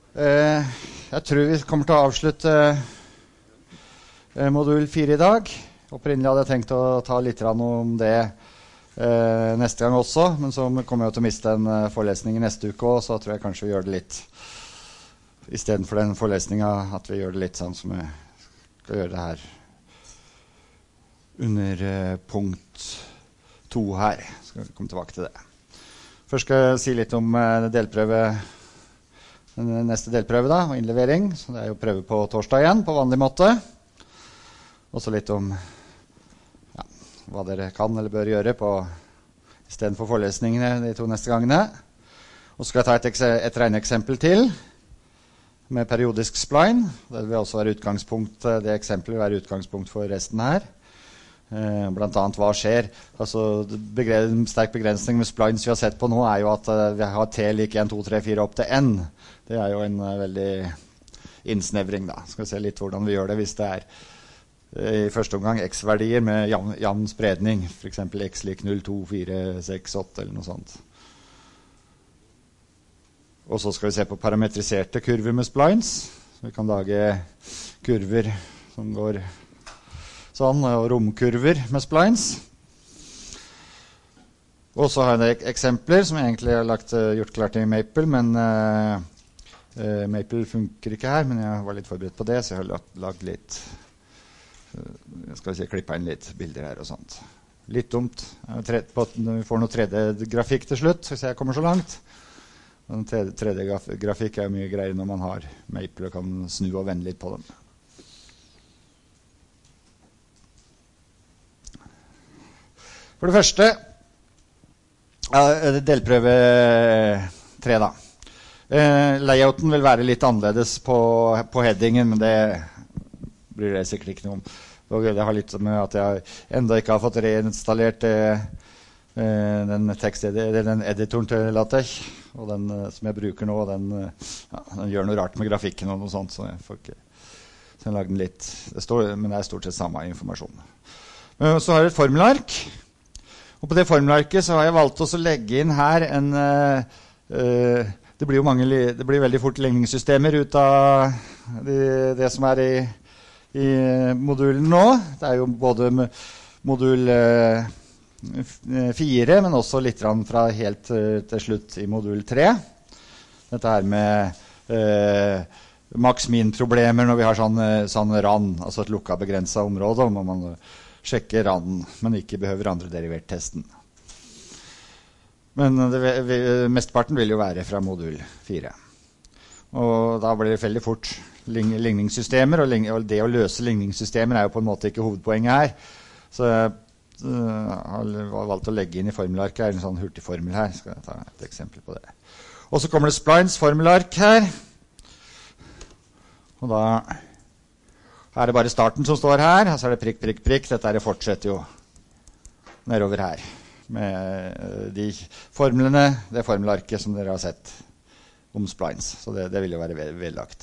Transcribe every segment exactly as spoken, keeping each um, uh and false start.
Eh, jeg tror vi kommer til å avslutte eh, modul fire i dag. Opprinnelig hadde jeg tenkt å ta litt om det eh, neste gang også, men så kommer jeg til å miste en uh, forelesning i neste uke også, så tror jeg kanskje vi gjør det litt, i stedet for den forelesningen, at vi gjør det litt sånn som vi skal gjøre det her under uh, punkt to her. Skal vi komme tilbake til det. Først skal jeg si litt om uh, delprøve, den neste delprøve da, og innlevering. Så det er jo prøve på torsdag igjen, på vanlig måte. Også litt om ja, hva dere kan eller bør gjøre på, i stedet for forelesningene de to neste gangene. Og så skal jeg ta et, et regneeksempel til med periodisk spline. Det vil også være utgangspunkt, det eksempelet vil være utgangspunkt for resten her. Eh, blant annet hva skjer. Altså, begren, sterk begrensning med splines vi har sett på nå er jo at uh, vi har t lik en, to, tre, fire opp til n. Det er jo en uh, veldig innsnevring da. Skal vi se litt hvordan vi gjør det hvis det er uh, i første omgang x-verdier med jevn, jevn spredning. For eksempel x lik null, to, fire, seks, åtte eller noe sånt. Og så skal vi se på parametriserte kurver med splines. Så vi kan lage kurver som går sånn, og romkurver med splines. Og så har jeg eksempler som jeg egentlig har lagt, uh, gjort klart i Maple, men uh, uh, Maple funker ikke her, men jeg var litt forberedt på det, så jeg har lagt, lagt litt, uh, jeg skal si, klippet inn litt bilder her og sånt. Litt dumt. Tre, på, vi får noe tre D-grafikk til slutt, hvis jeg kommer så langt. Og tre D-grafikk er jo mye greier når man har Maple og kan snu og vende litt på dem. For det første, uh, delprøve tre da. Uh, layouten vil være litt annerledes på, på headingen, men det blir det sikkert ikke noe om. Det har litt med at jeg enda ikke har fått reinstallert uh, den, tekst, den editoren til LaTeX, og den uh, som jeg bruker nå, den, uh, ja, den gjør noe rart med grafikken og noe sånt, så jeg får ikke så jeg lager den litt, det står, men det er stort sett samme informasjon. Men så har jeg et formulark. Og på det formularket så har jeg valgt å legge inn her en, uh, uh, det blir jo mange, det blir veldig fort ligningssystemer ut av det, det som er i, i modulen nå. Det er jo både modul uh, fire, men også litt fra helt uh, til slutt i modul tre. Dette her med uh, maks-min-problemer når vi har sånn, sånn rand, altså et lukket begrenset område, og man sjekke randen, men ikke behøver andre derivert-testen. Men det, vi, mesteparten vil jo være fra modul fire. Og da blir det veldig fort ling, ligningssystemer, og, ling, og det å løse ligningssystemer er jo på en måte ikke hovedpoenget her. Så jeg uh, har valgt å legge inn i formularket en sånn hurtigformel her. Skal jeg ta et eksempel på det. Og så kommer det splines formulark her. Og da her er det bare starten som står her, og så er det prikk, prikk, prikk. Dette er det fortsetter jo nedover her med de formlene, det formularket som dere har sett om splines. Så det, det vil jo være vedlagt.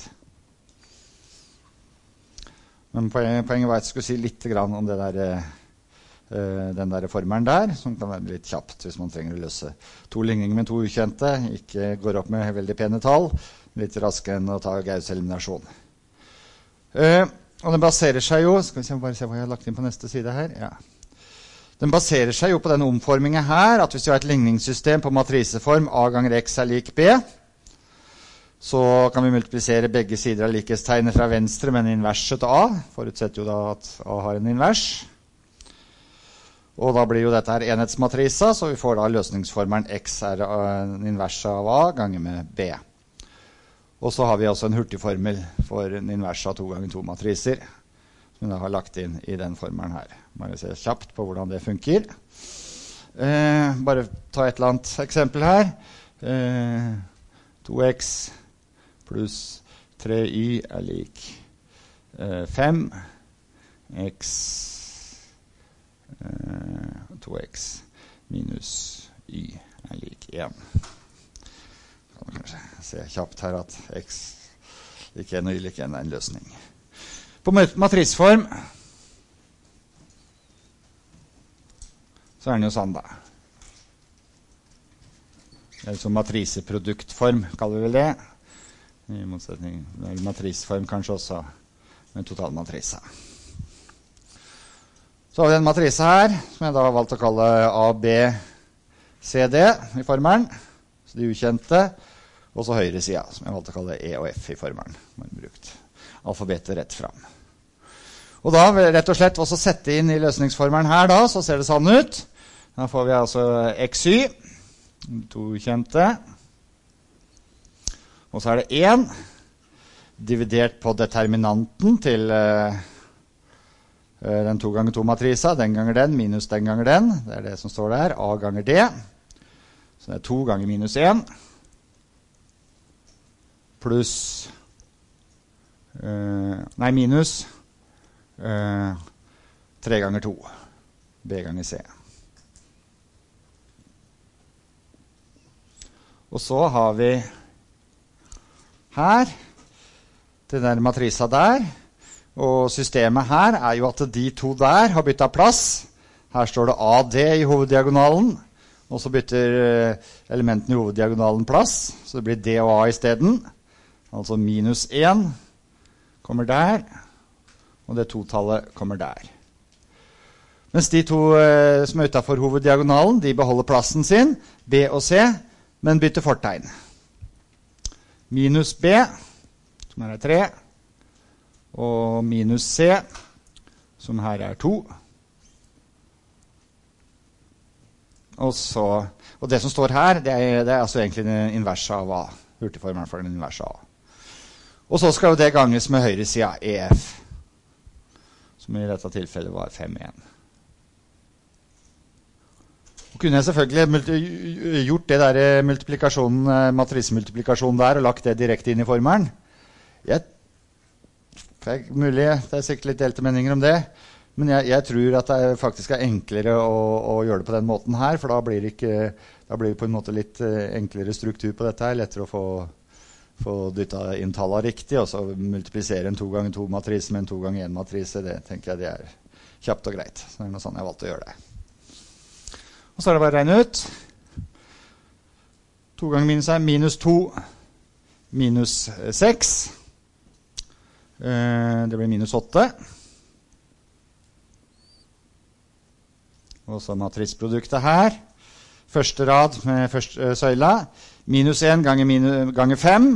Men poenget, poenget var at jeg skulle si litt grann om det der, uh, den der formelen der, som kan være litt kjapt hvis man trenger å løse to ligninger med to ukjente, ikke går opp med veldig pene tall, litt raskere enn å ta Gauss eliminasjon. Uh, Og den baserer seg jo, skal vi se, bare se hva jeg har lagt inn på neste side her, ja. Den baserer seg jo på den omformingen her, at hvis vi har et ligningssystem på matriseform A ganger X er lik B, så kan vi multiplisere begge sider av likhetstegnet fra venstre med en inverse til A, forutsetter jo da at A har en invers. Og da blir jo dette her enhetsmatrisa, så vi får da løsningsformelen X er en inverse av A ganger med B. Og så har vi også en hurtigformel for en invers av to ganger to matriser, som vi da har lagt inn i den formelen her. Bare se kjapt på hvordan det funker. Eh, bare ta et eller annet eksempel her. Eh, to x pluss tre y er lik eh, fem. X eh, to x minus y er lik én. Kanskje se kjapt her at x lik en og y lik en er en løsning. På matrisform så er den jo sånn da. Det er som matriseproduktform, kaller vi vel det. I motsetning til matriseform kanskje også med totalmatrise. Så har vi en matrise her, som jeg da har valgt å kalle A, B, C, D i formelen. Så de ukjente. Og så høyre sida, som jeg har valgt å kalle E og F i formelen. Man har brukt alfabetet rett fram. Og da rett og slett også sette inn i løsningsformelen her da, så ser det sånn ut. Da får vi altså X Y, to ukjente. Og så er det én, dividert på determinanten til uh, den to ganger to matrisa, den ganger den, minus den ganger den. Det er det som står der, A ganger D. Så det er to ganger minus én. Pluss, uh, nei, minus uh, tre ganger to, B ganger C. Og så har vi her, til den matrisa der, og systemet her er jo at de to der har byttet plass. Her står det A D i hoveddiagonalen, og så bytter elementene i hoveddiagonalen plass, så det blir D og A i stedet. Altså minus én kommer der, og det to-tallet kommer der. Mens de to eh, som er utenfor hoveddiagonalen, de beholder plassen sin, B og C, men bytter fortegn. Minus B, som her er tre, og minus C, som her er to. Og, så, og det som står her, det er, det er altså egentlig den inverse av A. Hurtigformelen for den inverse av A. Og så skal jo det ganges med høyre sida E F, som i dette tilfellet var fem én. Og kunne jeg selvfølgelig gjort det der multiplikasjonen, matrisemultiplikasjonen der, og lagt det direkte inn i formelen. Jeg Det er mulig, det er sikkert litt delte meninger om det, men jeg, jeg tror at det er faktisk er enklere å, å gjøre det på den måten her, for da blir det, ikke, da blir det på en måte litt enklere struktur på dette her, lettere å få, få dyttet inn tallene riktig, og så multiplisere en to ganger to matrise med en to ganger en matrise, det tenker jeg det er kjapt og greit. Så det er noe sånn jeg valgte å gjøre det. Og så er det bare å regne ut. to ganger minus er minus to, minus seks. Det blir minus åtte. Og så matrisproduktet her. Første rad med første søyla. Minus én ganger, minus, ganger fem.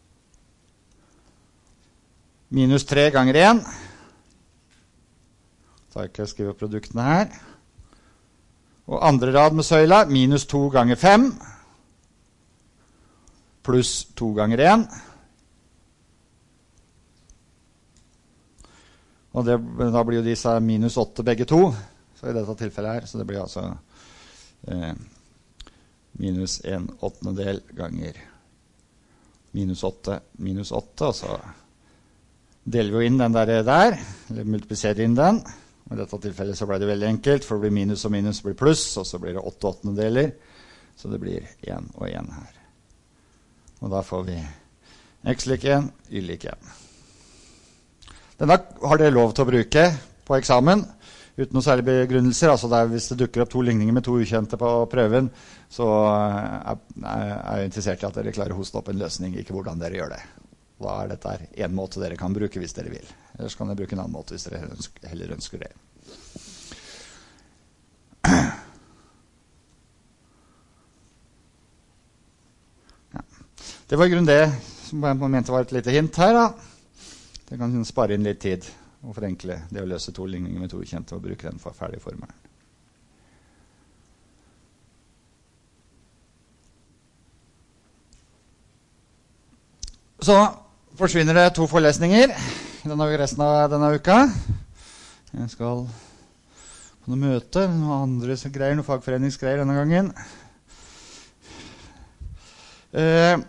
Minus tre ganger én. Så har jeg ikke skrevet produktene her. Og andre rad med søyla. Minus to ganger fem. Pluss to ganger én. Og det, da blir jo disse minus åtte begge to, så i dette tilfellet her, så det blir altså eh, minus en åttendedel ganger minus åtte, minus åtte, og så deler vi jo inn den der, der eller multipliserer inn den, og i dette tilfellet så ble det veldig enkelt, for det blir minus og minus blir pluss, og så blir det åtte åttendedeler, så det blir én og én her. Og da får vi x lik én, y lik én. Denne har dere lov til å bruke på eksamen, uten noen særlige begrunnelser. Altså der, hvis det dukker opp to ligninger med to ukjente på prøven, så er, er jeg interessert i at dere klarer å hoste opp en løsning, ikke hvordan dere gjør det. Da er dette en måte dere kan bruke hvis dere vil. Ellers kan dere bruke en annen måte hvis dere ønsker, heller ønsker det. Ja. Det var i grunnen det som jeg mente var et lite hint her da. Det kan spare inn litt tid og forenkle det å løse to ligninger med to ukjente og bruke den for ferdig formelen. Så forsvinner det to forelesninger i denne, resten av denne uka. Jeg skal på noe møte, noen andre greier, noen fagforeningsgreier denne gangen. Eh...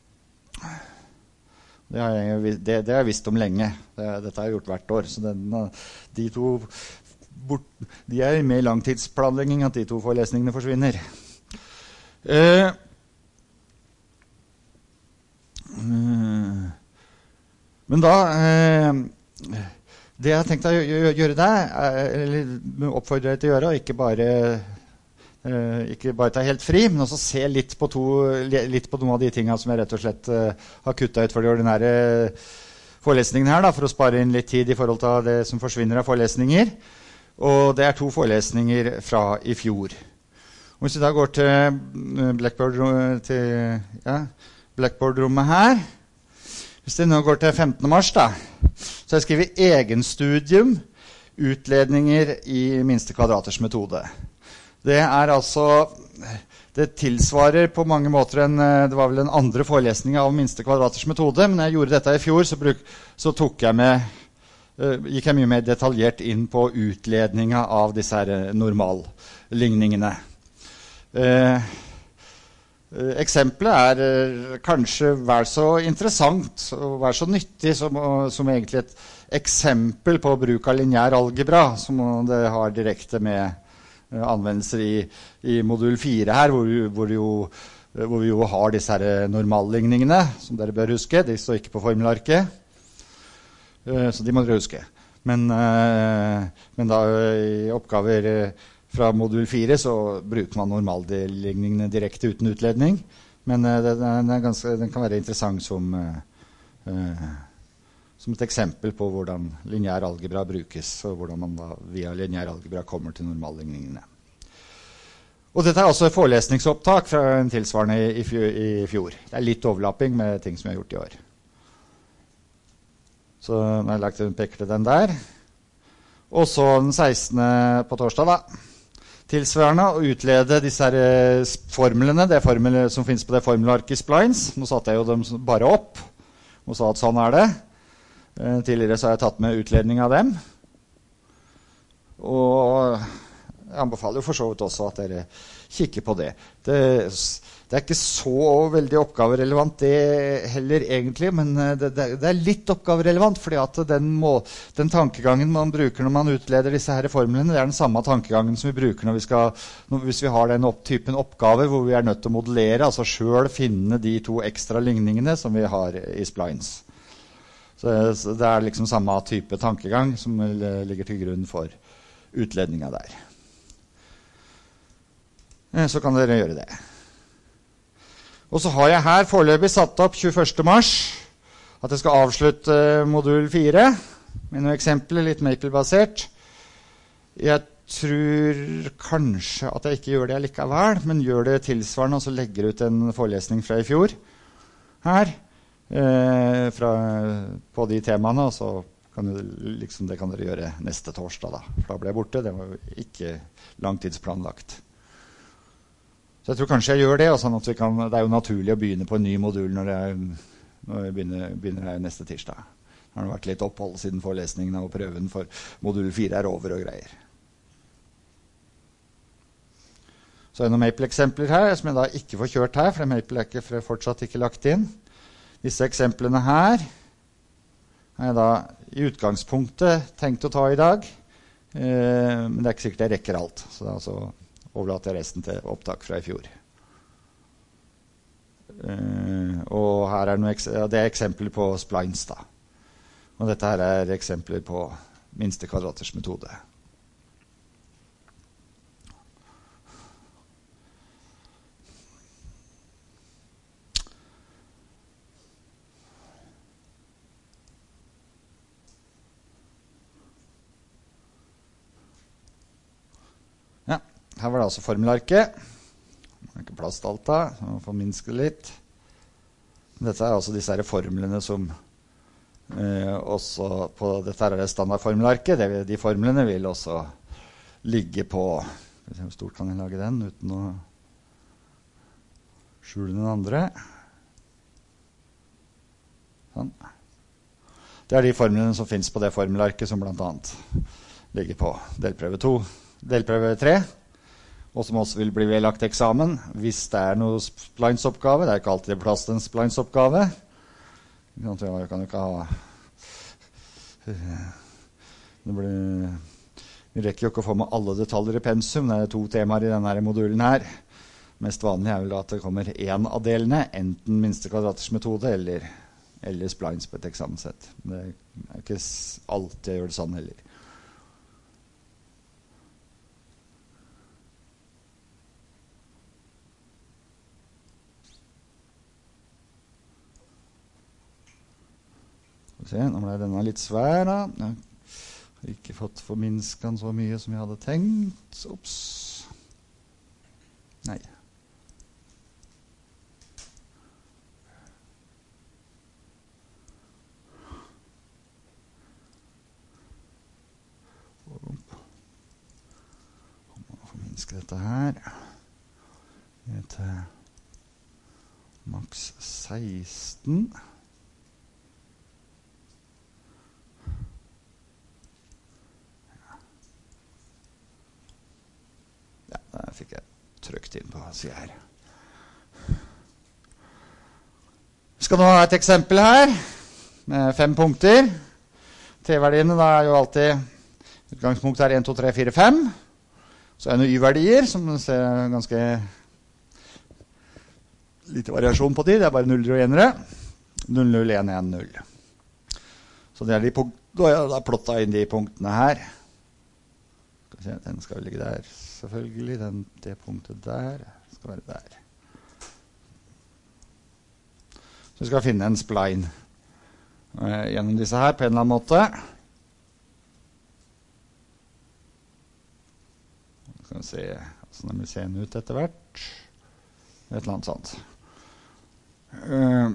Det har jeg, det, det har jeg visst om lenge. Det, dette har jeg gjort hvert år. Så den, de to bort, de er med i langtidsplanlegging at de to forelesningene forsvinner. Eh, men da eh, det jeg har tenkt å gjøre, gjøre der, eller oppfordre deg til å gjøre, og ikke bare Uh, ikke bare ta helt fri, men også se litt på, to, litt på noen av de tingene som jeg rett og slett uh, har kuttet ut for de ordinære forelesningene her, da, for å spare inn litt tid i forhold til det som forsvinner av forelesninger. Og det er to forelesninger fra i fjor. Og hvis vi da går til Blackboard, til, ja, Blackboard-rommet her, hvis vi nå går til femtende mars, da, så har jeg skrevet egenstudium, utledninger i minste kvadraters metode. Det er altså, det tilsvarer på mange måter en, det var vel en andre forelesning av minste kvadraters metode, men når jeg gjorde dette i fjor, så, bruk, så tok jeg med, uh, gikk jeg mye mer detaljert inn på utledninga av disse her normalligningene. Uh, uh, Eksempelet er uh, kanskje vær så interessant og vær så nyttig som, uh, som egentlig et eksempel på bruk av lineær algebra, som det har direkte med anvendelser i, i modul fire her, hvor, hvor, jo, hvor vi jo har disse her normalligningene, som dere bør huske. De står ikke på formelarket, uh, så de må dere huske. Men, uh, men da i oppgaver fra modul fire så bruker man normalligningene direkte uten utledning. Men uh, den, er ganske, den kan være interessant som, uh, uh, som et eksempel på hvordan lineær algebra brukes, og hvordan man da via lineær algebra kommer til normalligningene. Og dette er også et forelesningsopptak fra en tilsvarende i, i fjor. Det er litt overlapping med ting som jeg har gjort i år. Så nå har jeg lagt en peker til den der. Og så den sekstende på torsdag da. Tilsvarende å utlede disse her formlene, det formel som finnes på det formelarket i Splines. Nå satte jeg jo dem bare opp og sa at sånn er det. Tidligere så har jeg tatt med utledning av dem. Og jeg anbefaler jo for så vidt også at dere kikker på det. Det, det er ikke så veldig oppgaverelevant det heller egentlig, men det, det, det er litt oppgaverelevant, fordi at den, må, den tankegangen man bruker når man utleder disse her formlene, det er den samme tankegangen som vi bruker når vi skal, når, hvis vi har den opp, typen oppgaver hvor vi er nødt til å modellere, altså selv finne de to ekstra ligningene som vi har i Splines. Så, så det er liksom samme type tankegang som ligger til grunn for utledninga der. Så kan dere gjøre det. Og så har jeg her foreløpig satt opp tjueførste mars, at jeg skal avslutte modul fire, med noen eksempler, litt Maple-basert. Jeg tror kanskje at jeg ikke gjør det likevel, men gjør det tilsvarende, og så legger ut en forelesning fra i fjor her, eh, fra, på de temaene, og så kan du, liksom, det kan dere gjøre neste torsdag da, for da ble jeg borte, det var jo ikke langtidsplanlagt. Så jeg tror kanskje jeg gjør det, og sånn at vi kan, det er jo naturlig å begynne på en ny modul når, det er, når vi begynner, begynner her neste tirsdag. Det har vært litt opphold siden forelesningen og prøven for modul fire er over og greier. Så er det noen Maple-eksempler her, som jeg da ikke får kjørt her, for Maple er ikke fortsatt ikke lagt inn. Disse eksemplene her har jeg da i utgangspunktet tenkt å ta i dag, eh, men det er ikke sikkert jeg rekker alt, så det er altså overlater jeg resten til opptak fra i fjor. Uh, og her er noe, ja, det er eksempler på Splines da. Og dette her er eksempler på minste kvadraters metode. Her var det altså formelarket. Det er ikke plass til alt da, så man får minske litt. Dette er altså disse her formlene som eh, også på, dette er det standardformelarket. Det, de formlene vil også ligge på, skal vi se hvor stort kan jeg lage den uten å skjule den andre. Sånn. Det er de formlene som finnes på det formelarket som blant annet ligger på delprøve to, delprøve tre. Og som også vil bli vedlagt eksamen, hvis det er noe Splines-oppgave. Det er ikke alltid plass til en Splines-oppgave. Jeg kan jo ikke ha... Det blir... Vi rekker jo ikke å få med alle detaljer i pensum. Det er to temaer i denne modulen her. Mest vanlig er vel at det kommer en av delene, enten minste kvadraters metode eller, eller Splines på et eksamenssett. Det er ikke alltid jeg gjør det sånn heller. Skal vi se, nå ble denne litt svær da. Jeg har ikke fått forminsket den så mye som jeg hadde tenkt. Opps. Nei. Forminske dette her. Ned til maks seksten. Ja, der fikk jeg trykt inn på siden her. Vi skal nå ha et eksempel her, med fem punkter. T-verdiene da er jo alltid, utgangspunktet er en, to, tre, fire, fem. Så er det noen y-verdier, som ser ganske lite variasjon på de, det er bare nuller og enere. null, null, en, en, null. Så det er de punkt, da har jeg da plottet inn de punktene her. Skal vi se, den skal ligge der, selvfølgelig. Den, det punktet der skal være der. Så vi skal finne en spline eh, gjennom disse her på en eller annen måte. Skal vi se hvordan den vil se ut etter hvert. Et eller annet sånt. Uh,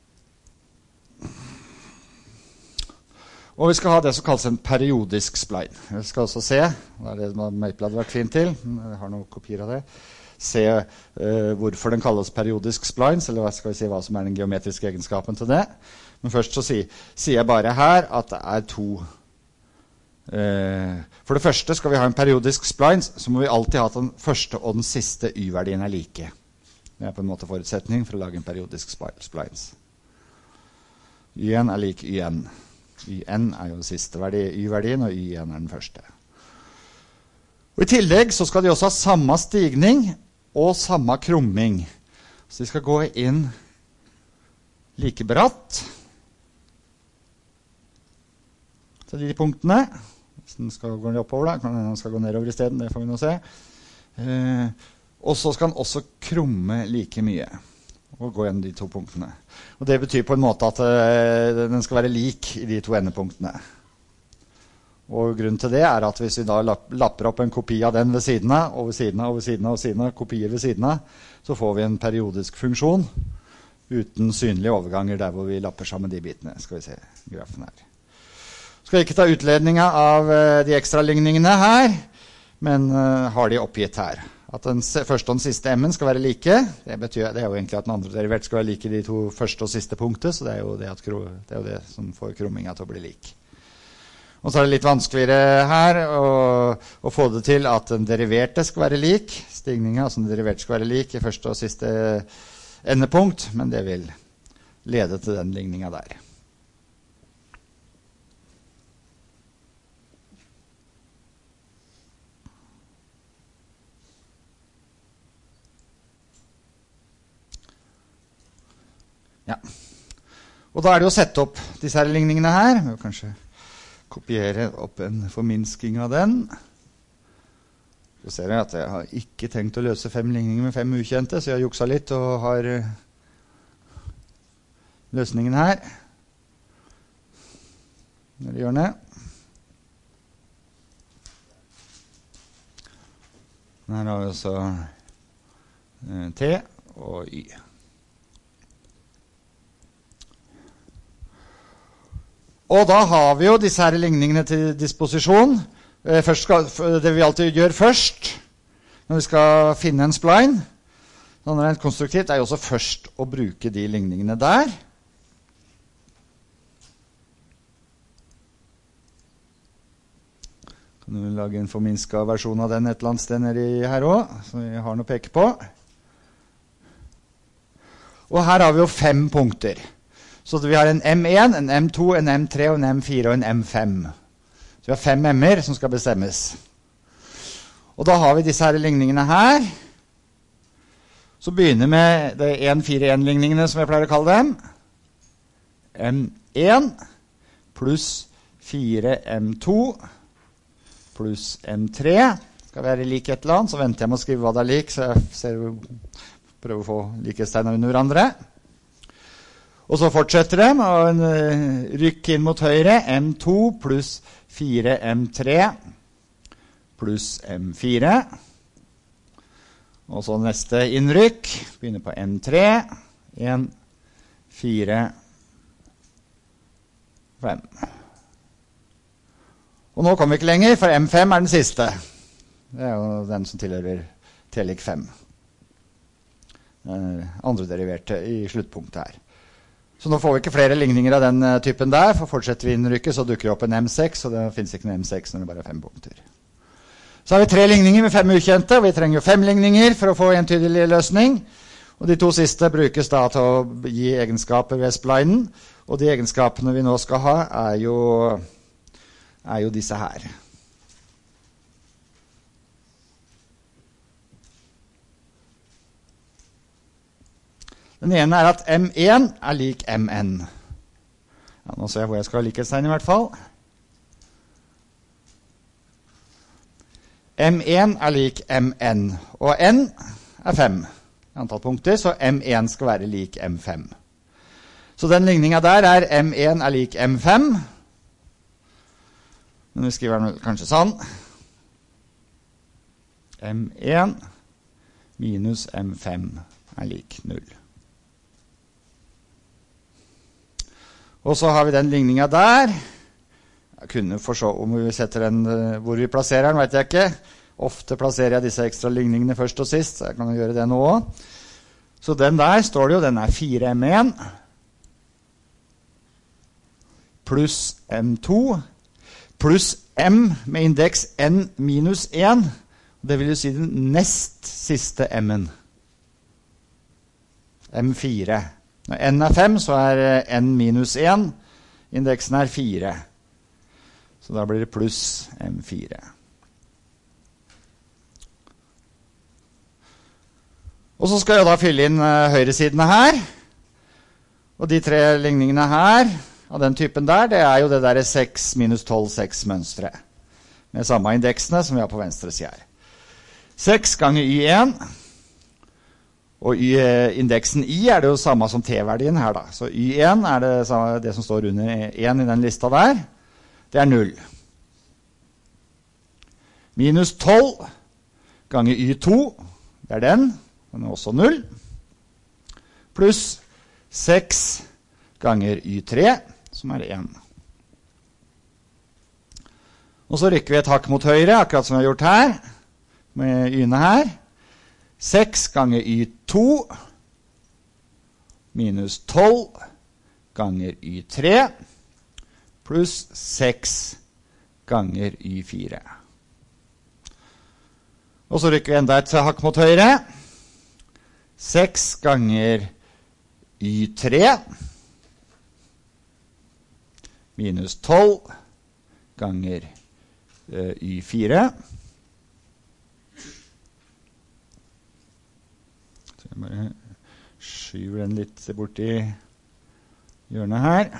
og vi skal ha det som kalles en periodisk spline. Vi skal også se, det er det Maple hadde vært fint til, jeg har noen kopier av det, se uh, hvorfor den kalles periodisk splines, eller hva skal vi si hva som er den geometriske egenskapen til det. Men først så sier, sier jeg bare her at det er to. Uh, for det første skal vi ha en periodisk splines, så må vi alltid ha at den første og den siste y-verdien er like. Det er på en måte forutsetning for å lage en periodisk splines. Y1 er lik Y1. Y1 er jo den siste verdi, y-verdien, og Y1 er den første. Og i tillegg så skal de også ha samme stigning og samme krumming. Så de skal gå inn like bratt til de punktene. Hvis den skal gå oppover da, kan den skal gå nedover i stedet, det får vi nå se. Eh, Og så skal den også krumme like mye og gå gjennom de to punktene. Og det betyr på en måte at uh, den skal være lik i de to endepunktene. Og grunnen til det er at hvis vi da lapper opp en kopi av den ved siden av, og ved siden av, og ved siden av, og ved siden av, kopier ved siden av, så får vi en periodisk funksjon uten synlige overganger der hvor vi lapper sammen de bitene. Skal vi se grafen her. Skal jeg ikke ta utledningen av uh, de ekstra ligningene her, men uh, har de oppgitt her. At den første og den siste m-en skal være like. Det betyr det er jo egentlig at den andre derivert skal være like de to første og siste punktet, så det er jo det, at, det, er jo det som får krumminga til å bli lik. Og så er det litt vanskeligere her å, å få det til at den deriverte skal være lik. Stigningen, altså den deriverte skal være lik i første og siste endepunkt, men det vil lede til den ligningen der. Ja. Og da er det jo å sette opp disse her ligningene her. Vi må kanskje kopiere opp en forminsking av den. Så ser jeg at jeg har ikke tenkt å løse fem ligninger med fem ukjente, så jeg har jukset litt og har løsningen her. Nede i hjørnet. Her har vi også T og Y. Og da har vi jo disse her ligningene til disposisjon. Først skal, det vi alltid gjør først, når vi skal finne en spline, sånn rent konstruktivt, er jo også først å bruke de ligningene der. Kan du lage en forminsket versjon av den et eller annet sted nede her også, så vi har noe å peke på. Og her har vi jo fem punkter. Så vi har en M én, en M to, en M tre, en M fire og en M fem. Så vi har fem M-er som skal bestemmes. Og da har vi disse her ligningene her. Så begynner vi med de en fire en-ligningene som jeg pleier å kalle dem. M én pluss fire M to pluss M tre. Skal være lik et eller annet, så venter jeg med å skrive hva det er lik, så jeg ser, prøver å få likhetstegner under hverandre. Og så fortsetter de, og en uh, rykk inn mot høyre, M to pluss fire M tre pluss M fire. Og så neste innrykk, begynner på M tre, en, fire, fem. Og nå kommer vi ikke lenger, for M fem er den siste. Det er jo den som tilhører T-lik fem. Uh, andre deriverte i sluttpunktet her. Så nå får vi ikke flere ligninger av den uh, typen der, for fortsetter vi innrykket så dukker det opp en M seks, og det finnes ikke en M seks når det bare er fem punkter. Så har vi tre ligninger med fem ukjente, og vi trenger jo fem ligninger for å få en tydelig løsning. Og de to siste brukes da til å gi egenskaper ved splinen, og de egenskapene vi nå skal ha er jo, er jo disse her. Den ene er at M en er lik M N. Ja, nå ser jeg hvor jeg skal ha likhetstegn i hvert fall. M en er lik M N, og N er fem antall punkter, så M en skal være lik M fem. Så den ligningen der er M en er lik M fem. Men vi skriver den kanskje sånn. M en minus M fem er lik null. Og så har vi den ligningen der. Jeg kunne forstå om vi setter den, hvor vi plasserer den, vet jeg ikke. Ofte plasserer jeg disse ekstra ligningene først og sist, så jeg kan gjøre det nå også. Så den der står det jo, den er fire M en pluss M to pluss M med indeks N minus en. Det vil jo si den nest siste M-en. M fire. Når N er fem, så er N minus en. Indeksen er fire. Så da blir det pluss M fire. Og så skal jeg da fylle inn uh, høyresidene her. Og de tre ligningene her, av den typen der, det er jo det der seks minus tolv seks mønstre. Med samme indeksene som vi har på venstre side her. seks ganger Y en. Og y, indeksen I er det jo samme som T-verdien her da. Så Y en er det, samme, det som står under en i den lista der. Det er null. Minus tolv ganger Y to, det er den. Den er også null. Pluss seks ganger Y tre, som er en. Og så rykker vi et hakk mot høyre, akkurat som vi har gjort her, med Y-ene her. seks ganger Y to minus tolv ganger Y tre pluss seks ganger Y fire. Og så rykker vi enda et hakk mot høyre. seks ganger Y tre minus tolv ganger uh, Y fire. Så jeg bare skyver den litt bort i hjørnet her.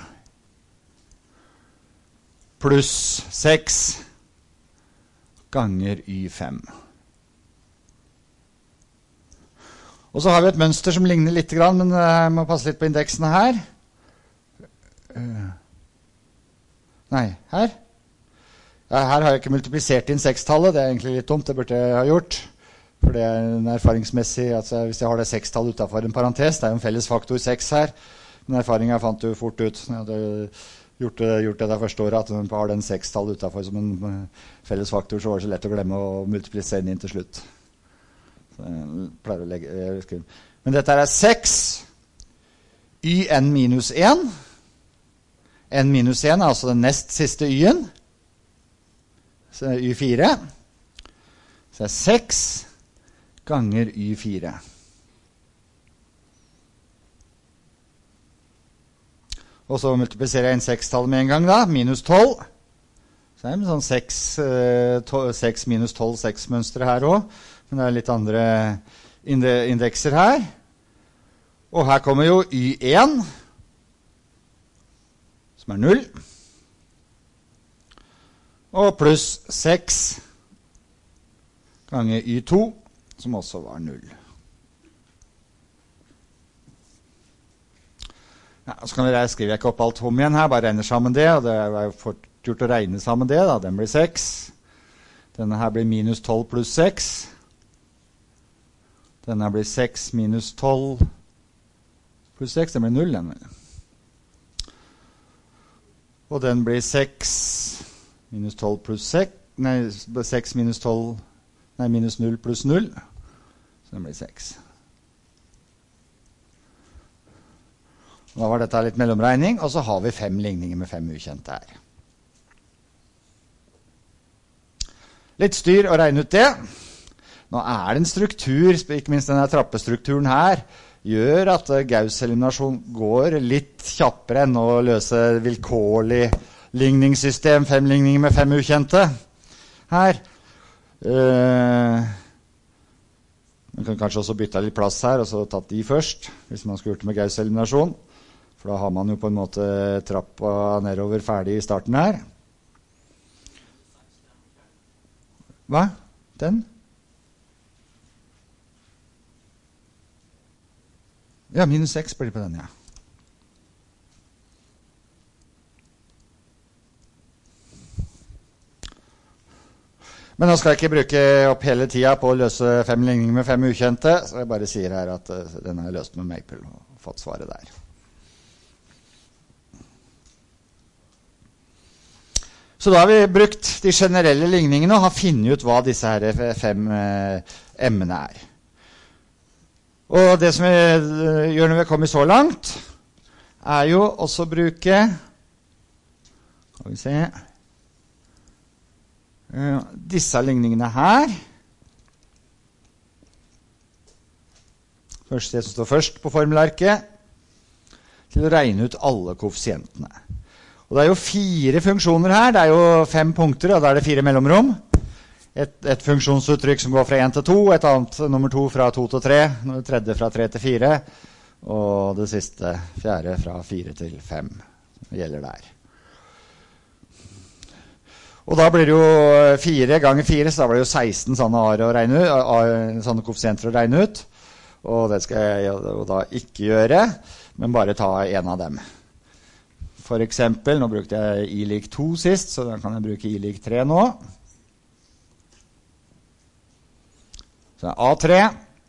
Pluss seks ganger Y fem. Og så har vi et mønster som ligner litt, men jeg må passe litt på indeksene her. Nei, her. Ja, her har jeg ikke multiplisert inn sekstallet, det er egentlig litt dumt, det burde jeg ha gjort. For det er en erfaringsmessig, altså hvis jeg har det sekstall utenfor en parentes, det er jo en felles faktor seks her, men erfaringen fant du fort ut. Jeg hadde gjort det, gjort det der første året, at man har den sekstall utenfor som en felles faktor, så var det så lett å glemme å multiplisere den inn til slutt. Jeg pleier å legge, men dette er seks Y n minus en. N minus en er altså den nest siste Y-en. Så Y fire. Så det er seks ganger Y fire. Og så multipliserer jeg inn sekstall med en gang da, minus tolv. Så det er en sånn seks minus tolv seks mønstre her også. Men det er litt andre indekser her. Og her kommer jo Y en, som er null. Og pluss seks ganger Y to, som også var null. Ja, så kan vi skrive ikke opp alt om igjen her, bare regner sammen det, og det er jo fort gjort å regne sammen det, da. Den blir seks. Denne her blir minus tolv pluss seks. Denne her blir seks minus tolv pluss seks, den blir null, den. Og den blir seks minus tolv pluss seks, nei, seks minus tolv, nei, minus null pluss null, så den blir seks. Da var dette litt mellomregning, og så har vi fem ligninger med fem ukjente her. Litt styr å regne ut det. Nå er det en struktur, ikke minst denne trappestrukturen her, gjør at Gauss-eliminasjon går litt kjappere enn å løse vilkårlig ligningssystem, fem ligninger med fem ukjente her. Uh, man kan kanskje også bytte litt plass her, og så tatt de først, hvis man skulle gjort det med Gauss-eliminasjon. For da har man jo på en måte trappa nedover ferdig i starten her. Hva? Den? Ja, minus seks blir det på den, ja. Men nå skal jeg ikke bruke opp hele tida på å løse fem ligninger med fem ukjente, så jeg bare sier her at uh, den er løst med Maple og fått svaret der. Så da har vi brukt de generelle ligningene og har finnet ut hva disse her fem uh, emnene er. Og det som vi uh, gjør når vi kommer så langt, er jo også å bruke, skal vi se, uh, disse ligningene her. Først det som står først på formelarket, til å regne ut alle koeffisientene. Og det er jo fire funksjoner her, det er jo fem punkter, og da er det fire mellomrom. Et, et funksjonsuttrykk som går fra én til to, et annet nummer to fra to til tre, det tredje fra tre til fire, og det siste, fjerde, fra fire til fem. Det gjelder der. Og da blir det jo fire ganger fire, så da blir det jo seksten sånne, A å regne ut, sånne koeffisienter å regne ut. Og det skal jeg jo da ikke gjøre, men bare ta en av dem. For eksempel, nå brukte jeg i lik to sist, så da kan jeg bruke i lik tre nå. Så A tre.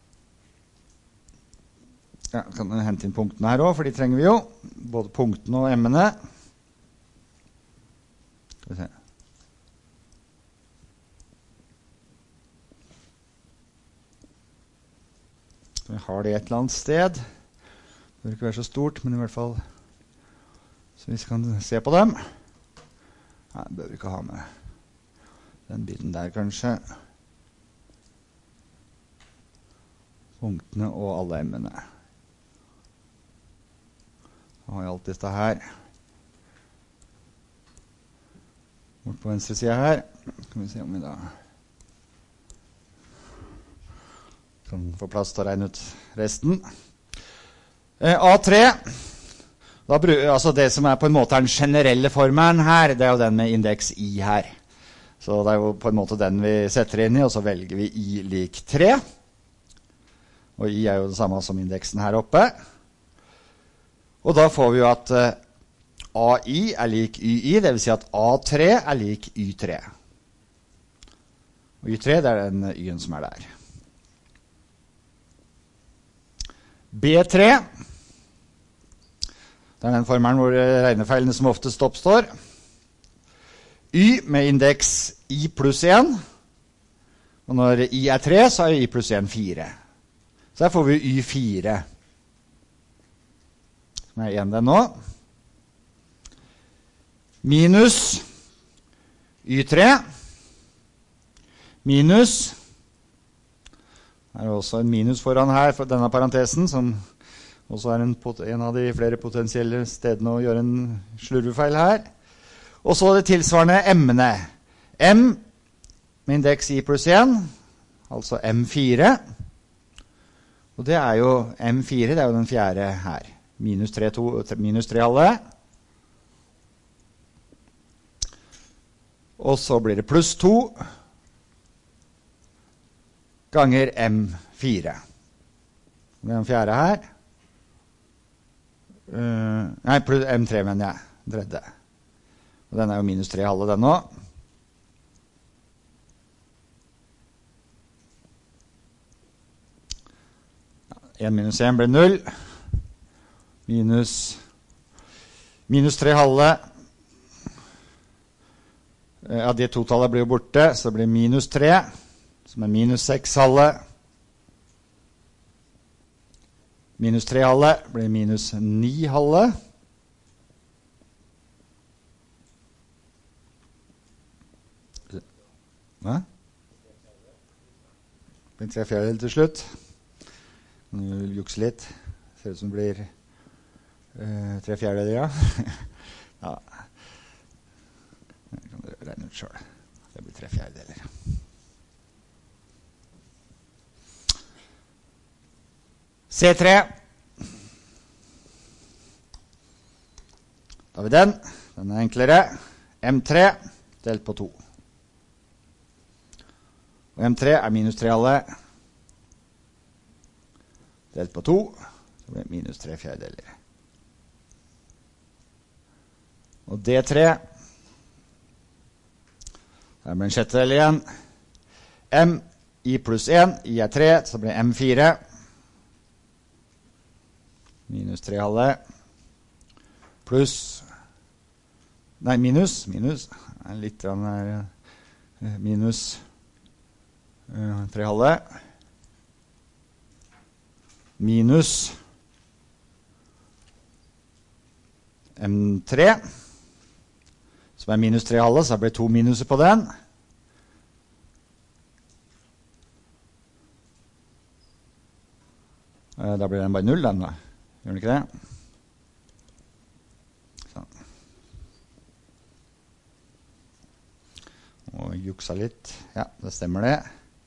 Ja, kan jeg hente inn punktene her også, for de trenger vi jo. Både punktene og emmene. Skal vi se. Så vi har det et eller annet sted. Det bør ikke være så stort, men i hvert fall så vi kan se på dem. Nei, det bør vi ikke ha med den biten der kanskje. Punktene og alle emmene. Da har jeg alt dette her. Bort på venstre siden her. Kan vi se om vi da kan få plass til å regne ut resten. Eh, A tre. Da, altså det som er på en måte den generelle formelen her, det er jo den med indeks I her. Så det er jo på en måte den vi setter inn i, og så velger vi I lik tre. Og I er jo det samme som indeksen her oppe. Og da får vi jo at uh, A I er lik Y I, det vil si at A tre er lik Y tre. Og Y tre, det er den Y-en som er der. B tre, det er den formelen hvor regnefeilene som oftest oppstår. Y med indeks I pluss én. Og når I er tre, så er Y pluss én fire. Så her får vi Y fire. Som er igjen den nå. Minus Y tre. Minus. Det er også en minus foran her for denne parentesen, som også er en, en av de flere potensielle stedene å gjøre en slurvefeil her. Og så det tilsvarende emmene. M med indeks I pluss én, altså M fire. Og det er jo M fire, det er jo den fjerde her. Minus tre, to, minus tre halve. Og så blir det pluss to ganger M fire. Det er den fjerde her. Uh, Nei, pluss M tre mener jeg, den tredje. Og den er jo minus tre halve den også. en minus en blir null. Minus, minus tre halve. Ja, de totallet blir jo borte, så det blir minus tre, som er minus seks halve. Minus tre halve blir minus ni halve. Hva? Det blir tre fjerdedel til slutt. Nå jukser litt. Ser ut som det blir uh, tre fjerdedeler, ja. Ja. Det kan dere regne ut selv. Det blir tre fjerdedeler. C tre. Da har vi den. Den er enklere. M tre delt på to. Og M tre er minus tre halve. Delt på to, så blir det minus tre fjerdedeler. Og D tre, her blir en sjettedel igjen. M, I pluss en, I er tre, så blir det M fire. Minus tre halve. Pluss, nei, minus, minus, litt her, minus uh, tre halve. Minus M tre, som er minus tre halve, så det blir to minuser på den. Da blir den bare null, den da. Gjør den ikke det? Sånn. Og juksa litt. Ja, det stemmer det.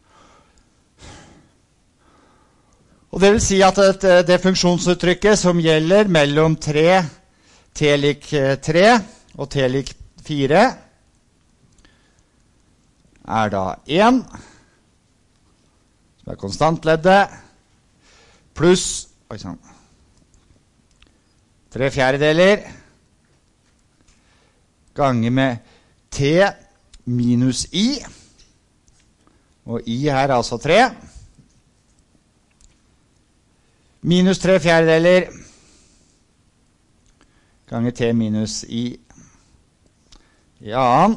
Og det vil si at det, det funksjonsuttrykket som gjelder mellom tre, t lik tre og t lik fire, er da en, som er konstantleddet, pluss, oi sann, tre fjerdedeler, ganger med t minus I, og I her er altså tre, minus tre fjerdedeler ganger t minus I i annen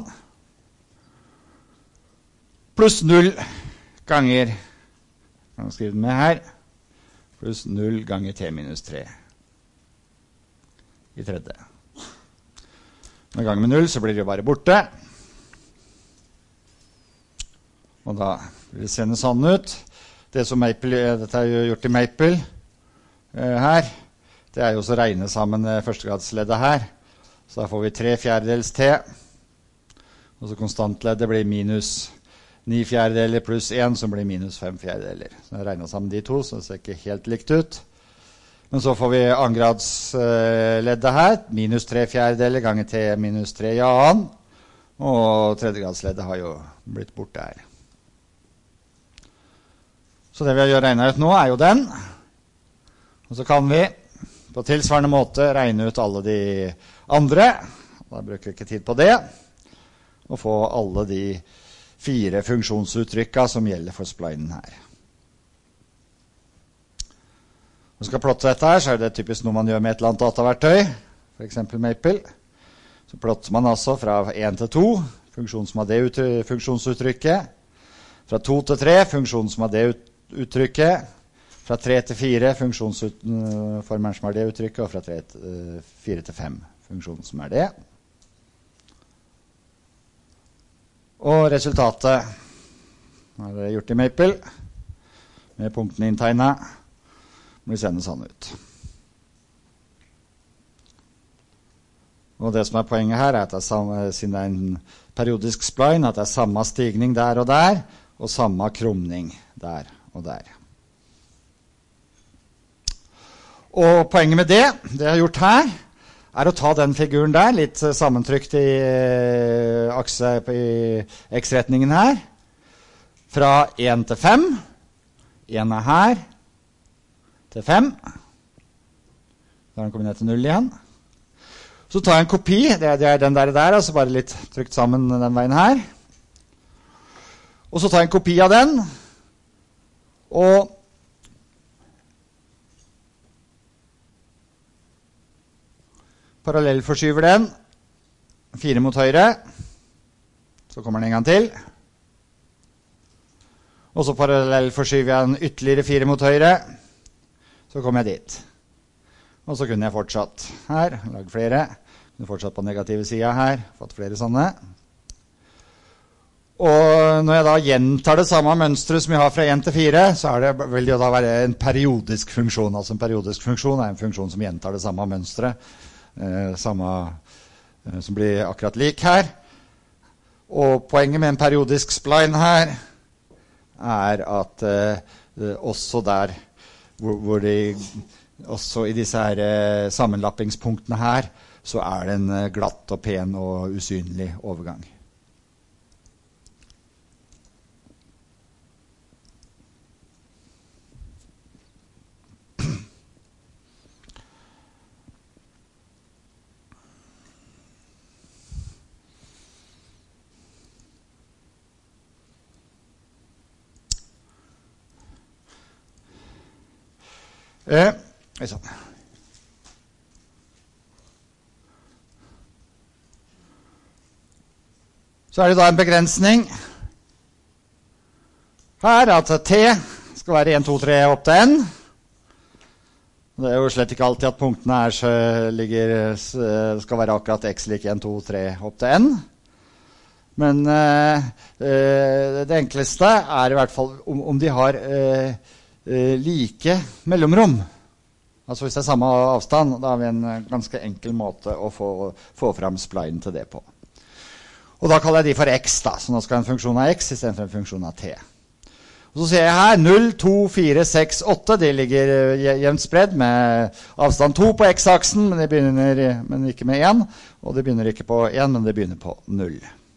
pluss null ganger, kan jeg skrive den med her, pluss null ganger t minus tre i tredje. Når ganger med null så blir det bare borte. Og da blir det seende sånn ut. Det som Maple, dette er jo gjort i Maple, her, det er jo så regne sammen førstegradsleddet her, så da får vi tre fjerdedels t, og så konstantleddet blir minus ni fjerdedeler pluss en, som blir minus fem fjerdedeler. Så jeg regner sammen de to, så det ser ikke helt likt ut. Men så får vi annengradsleddet her, minus tre fjerdedeler ganger t minus tre i annen, og tredjegradsleddet har jo blitt borte her. Så det vi har regnet ut nå er jo den. Og så kan vi på tilsvarende måte regne ut alle de andre, da bruker vi ikke tid på det, og få alle de fire funksjonsuttrykkene som gjelder for splinen her. Når vi skal plotte dette her, så er det typisk noe man gjør med et eller annet dataverktøy, for eksempel Maple. Så plotter man altså fra en til to, funksjon som har det funksjonsuttrykket, fra to til tre, funksjon som har det uttrykket, fra tre til fire, funksjonsformeren som er det uttrykket, og fra tre til fire til fem, funksjonen som er det. Og resultatet er det gjort i Maple, med punktene inntegnet, må vi sende sånn ut. Og det som er poenget her er at det er samme, siden det er en periodisk spline, at det er samme stigning der og der, og samme krumning der og der. Og poenget med det, det jeg har gjort her, er å ta den figuren der, litt sammentrykt i akse i x-retningen her, fra en til fem, en er her, til fem, da har den kommet ned til null igjen, Så tar jeg en kopi, det er, det er den der, der, altså bare litt trykt sammen den veien her. Og så tar jeg en kopi av den, og parallellforskyver den, fire mot høyre, så kommer den en gang til. Og så parallellforskyver jeg den ytterligere fire mot høyre, så kommer jeg dit. Og så kunne jeg fortsatt her, lage flere. Kunne fortsatt på negative siden her, fått flere sånne. Og når jeg da gjentar det samme mønstret som jeg har fra en til fire, så er det, vil det jo da være en periodisk funksjon. Altså en periodisk funksjon er en funksjon som gjentar det samme mønstret, eh, samme, eh, som blir akkurat lik her. Og poenget med en periodisk spline her er at eh, også der hvor, hvor de også i disse her eh, sammenlappingspunktene her, så er det en eh, glatt og pen og usynlig overgang. Eh, sånn. Så er det da en begrensning her at T skal være en, to, tre opp til N. Det er jo slett ikke alltid at punktene her så ligger, skal være akkurat X lik en, to, tre opp til N. Men eh, det enkleste er i hvert fall om, om de har eh, like mellomrom. Altså hvis det er samme avstand, da har vi en ganske enkel måte å få, få frem spline til det på. Og da kaller jeg de for X da, så nå skal jeg ha en funksjon av X i stedet for en funksjon av T. Og så ser jeg her null, to, fire, seks, åtte, de ligger jevnt spredd med avstand to på X-aksen, men, de begynner, men ikke med en, og de begynner ikke på en, men de begynner på null.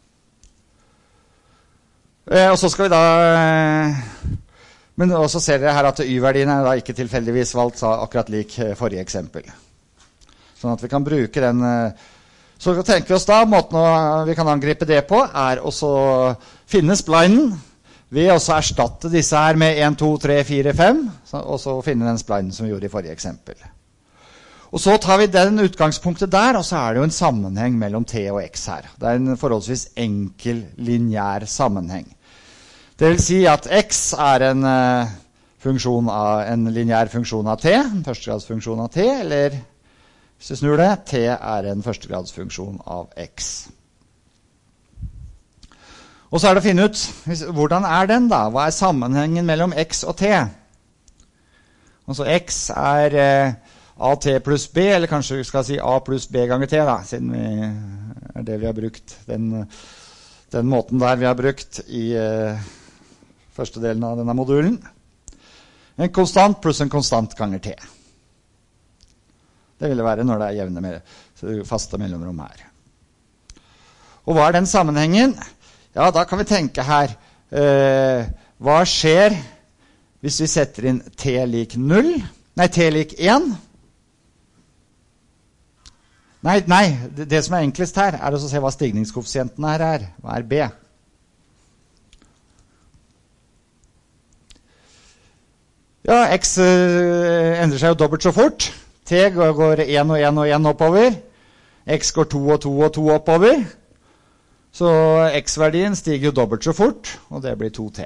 Eh, og så skal vi da... Men også ser dere her at y-verdien er da ikke tilfeldigvis valgt akkurat lik forrige eksempel. Sånn at vi kan bruke den. Så tenker vi oss da, måten vi kan angripe det på, er også finne splinen ved å erstatte disse her med en, to, tre, fire, fem, og så finne den splinen som vi gjorde i forrige eksempel. Og så tar vi den utgangspunktet der, og så er det jo en sammenheng mellom T og X her. Det er en forholdsvis enkel lineær sammenheng. Det vil si at X er en, uh, funksjon av, en lineær funksjon av T, en førstegradsfunksjon av T, eller hvis du snur det, T er en førstegradsfunksjon av X. Og så er det å finne ut, hvordan er den da? Hva er sammenhengen mellom X og T? Altså X er uh, A T pluss B, eller kanskje vi skal si A pluss B ganger T da, siden vi, er det vi har brukt, den, den måten der vi har brukt i... Uh, første delen av denne modulen. En konstant pluss en konstant ganger T. Det vil det være når det er jevne med faste mellomrom her. Og hva er den sammenhengen? Ja, da kan vi tenke her. Eh, hva skjer hvis vi setter inn T lik null? Nei, T lik en? Nei, nei det, det som er enklest her er å se hva stigningskoeffisienten her er. Hva er B? Ja, X uh, endrer seg jo dobbelt så fort. T går en og en og en oppover. X går to og to og to oppover. Så X-verdien stiger jo dobbelt så fort, og det blir to T.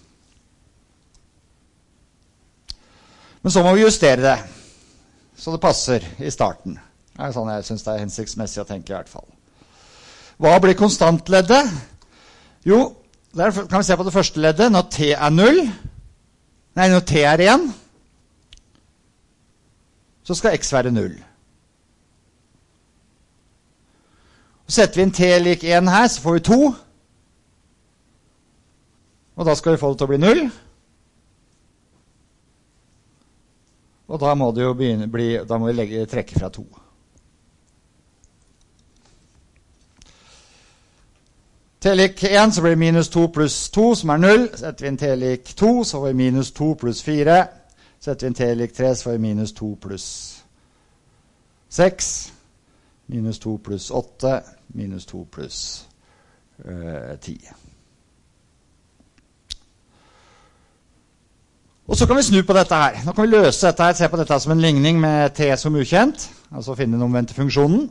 Men så må vi justere det, så det passer i starten. Det er sånn jeg synes det er hensiktsmessig å tenke i hvert fall. Hva blir konstantleddet? Jo, der kan vi se på det første leddet. Når T er null... Nei, når T er en, så skal X være null. Og setter vi en T lik en her, så får vi to. Og da skal vi få det til å bli null. Og da må det jo begynne, bli, da må vi legge, trekke fra to. T lik en, så blir det minus to pluss to, som er null. Setter vi en T lik to, så får vi minus to pluss fire. Setter vi en T lik tre, så får vi minus to pluss seks. minus to pluss åtte, minus to pluss uh, ti. Og så kan vi snu på dette her. Nå kan vi løse dette her, se på dette som en ligning med t som ukjent, altså finne den omvendte funksjonen.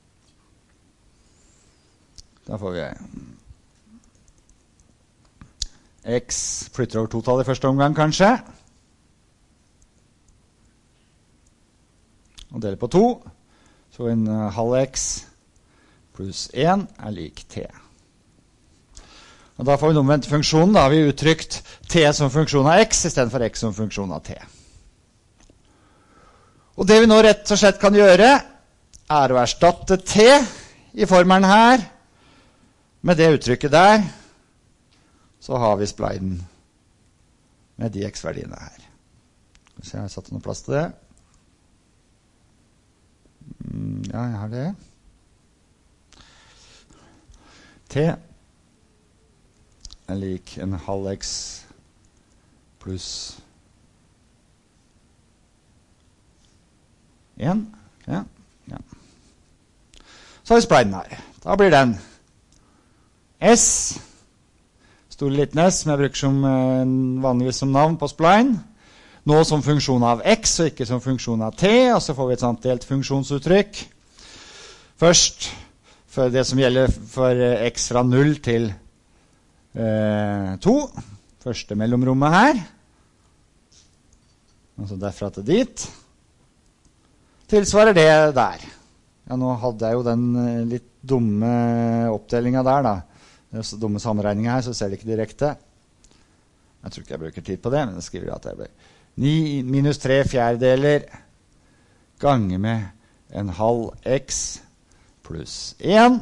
Da får vi x flytter over totall i første omgang, kanskje. Og deler på to, så en halv x pluss en er lik t. Og da får vi den omvendte funksjonen. Da har vi uttrykt t som funksjon av x, i stedet for x som funksjon av t. Og det vi nå rett og slett kan gjøre, er å erstatte t i formelen her, med det uttrykket der, så har vi spliden med de x-verdiene her. Skal vi se, jeg har satt noe plass til det. Ja, jeg har det. T er lik en halv x pluss en. Ja, ja. Så har vi spliden her. Da blir den S, stor liten s, som jeg bruker som, vanligvis som navn på spline. Nå som funksjon av x, og ikke som funksjon av t, og så får vi et sånt delt funksjonsuttrykk. Først, for det som gjelder for x fra null til eh, to, første mellomrommet her, altså derfra til dit, tilsvarer det der. Ja, nå hadde jeg jo den litt dumme oppdelingen der da, så dumme sammenregningen her, så ser det ikke direkte. Jeg tror ikke jeg bruker tid på det, men jeg skriver at det blir ni minus tre fjerdedeler ganger med en halv x pluss en.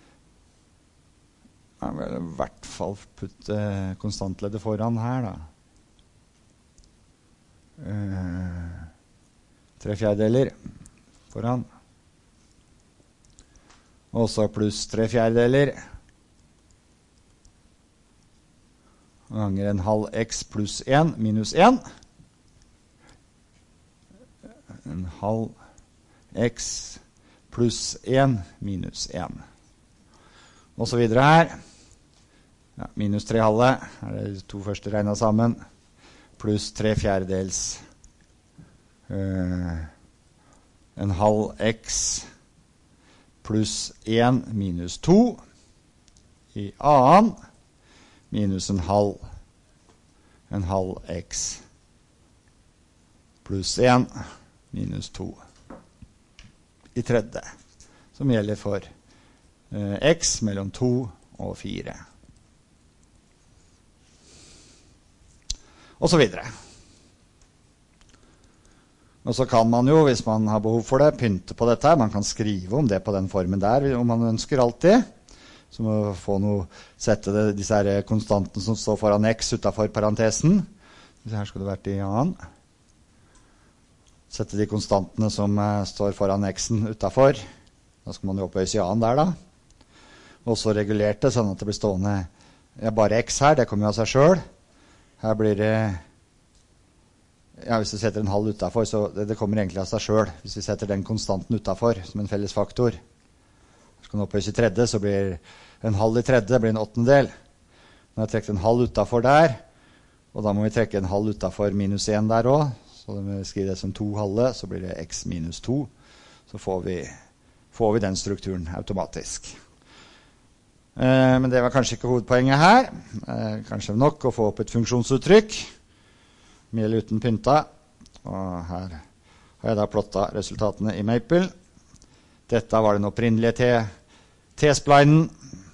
Jeg vil i hvert fall putte konstantleddet foran her da. Uh, tre fjerdedeler foran. Og så pluss tre fjerdedeler ganger en halv x pluss en minus en. En halv x pluss en minus en. Og så videre her. Ja, minus tre halve er det de to første regnet sammen. Pluss tre fjerdedels. Uh, en halv x pluss en minus to. I annen. Minus en halv, en halv x, pluss en, minus to, i tredje, som gjelder for eh, x mellom to og fire. Og så videre. Og så kan man jo, hvis man har behov for det, pynte på dette. Man kan skrive om det på den formen der, om man ønsker alltid. Så må få noe, sette det, disse her konstantene som står foran x utenfor parentesen. Her skulle det vært i annen. Sette de konstantene som uh, står foran x-en utenfor. Da skal man jo opphøyes i annen der da. Og så regulert det sånn at det blir stående ja, bare x her, det kommer jo av seg selv. Her blir det, ja hvis du setter en halv utenfor, så det, det kommer egentlig av seg selv. Hvis vi setter den konstanten utenfor som en felles faktor. Skal man opphøyes i tredje, så blir en halv i tredje blir en åttendedel. Nå har jeg trekt en halv utenfor der, og da må vi trekke en halv utenfor minus en der også. Så da må vi skrive det som to halve, så blir det x minus to. Så får vi, får vi den strukturen automatisk. Eh, men det var kanskje ikke hovedpoenget her. Eh, kanskje nok å få opp et funksjonsuttrykk. Mel uten pynta. Og her har jeg da plottet resultatene i Maple. Dette var den opprinnelige T-splinen.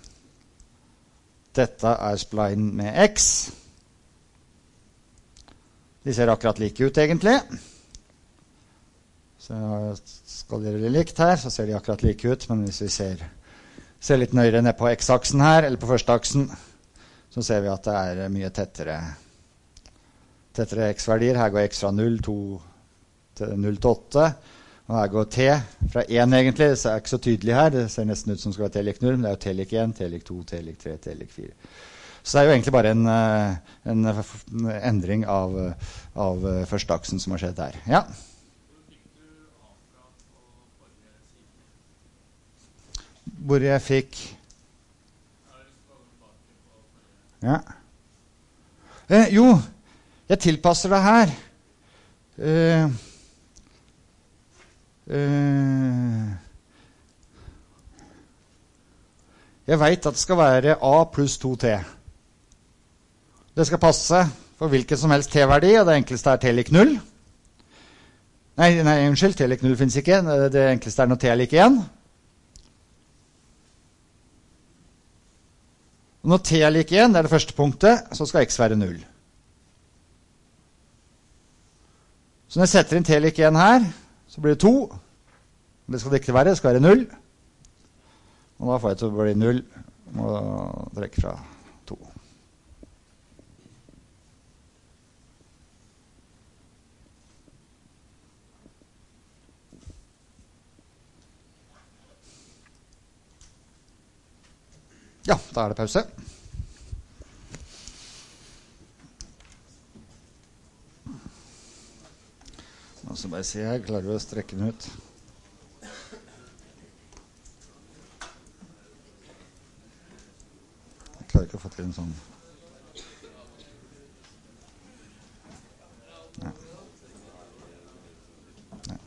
Dette er splinen med X. De ser akkurat like ut egentlig. Så skal dere bli likt her, så ser de akkurat like ut. Men hvis vi ser, ser litt nøyere ned på X-aksen her, eller på første aksen, så ser vi at det er mye tettere, tettere X-verdier. Her går X fra null til åtte. Og her går t fra en egentlig, det er ikke så tydelig her, det ser nesten ut som skal være t lik null, men det er jo t lik en, t lik to, t lik tre, t lik fire. Så det er jo egentlig bare en, en endring av, av første aksen som har skjedd her. Ja. hvor jeg fikk ja. Eh, jo, jeg tilpasser det her. Eh, eh, jeg vet at det skal være A pluss to T. Det skal passe for hvilken som helst T-verdi, og det enkleste er T lik null. Nei, nei, unnskyld, T lik null finnes ikke. Det enkleste er når T er lik én. Og når T er lik én, det er det første punktet, så skal X være null. Så når jeg setter inn T lik én her, så blir det to. Det skal det ikke være, det skal være null. Og da får jeg til å bli null, og trekke fra to. Ja, da er det pause. Og så bare se her, klarer vi å strekke den ut. Jeg klarer ikke å få til en sånn. Nei. Nei.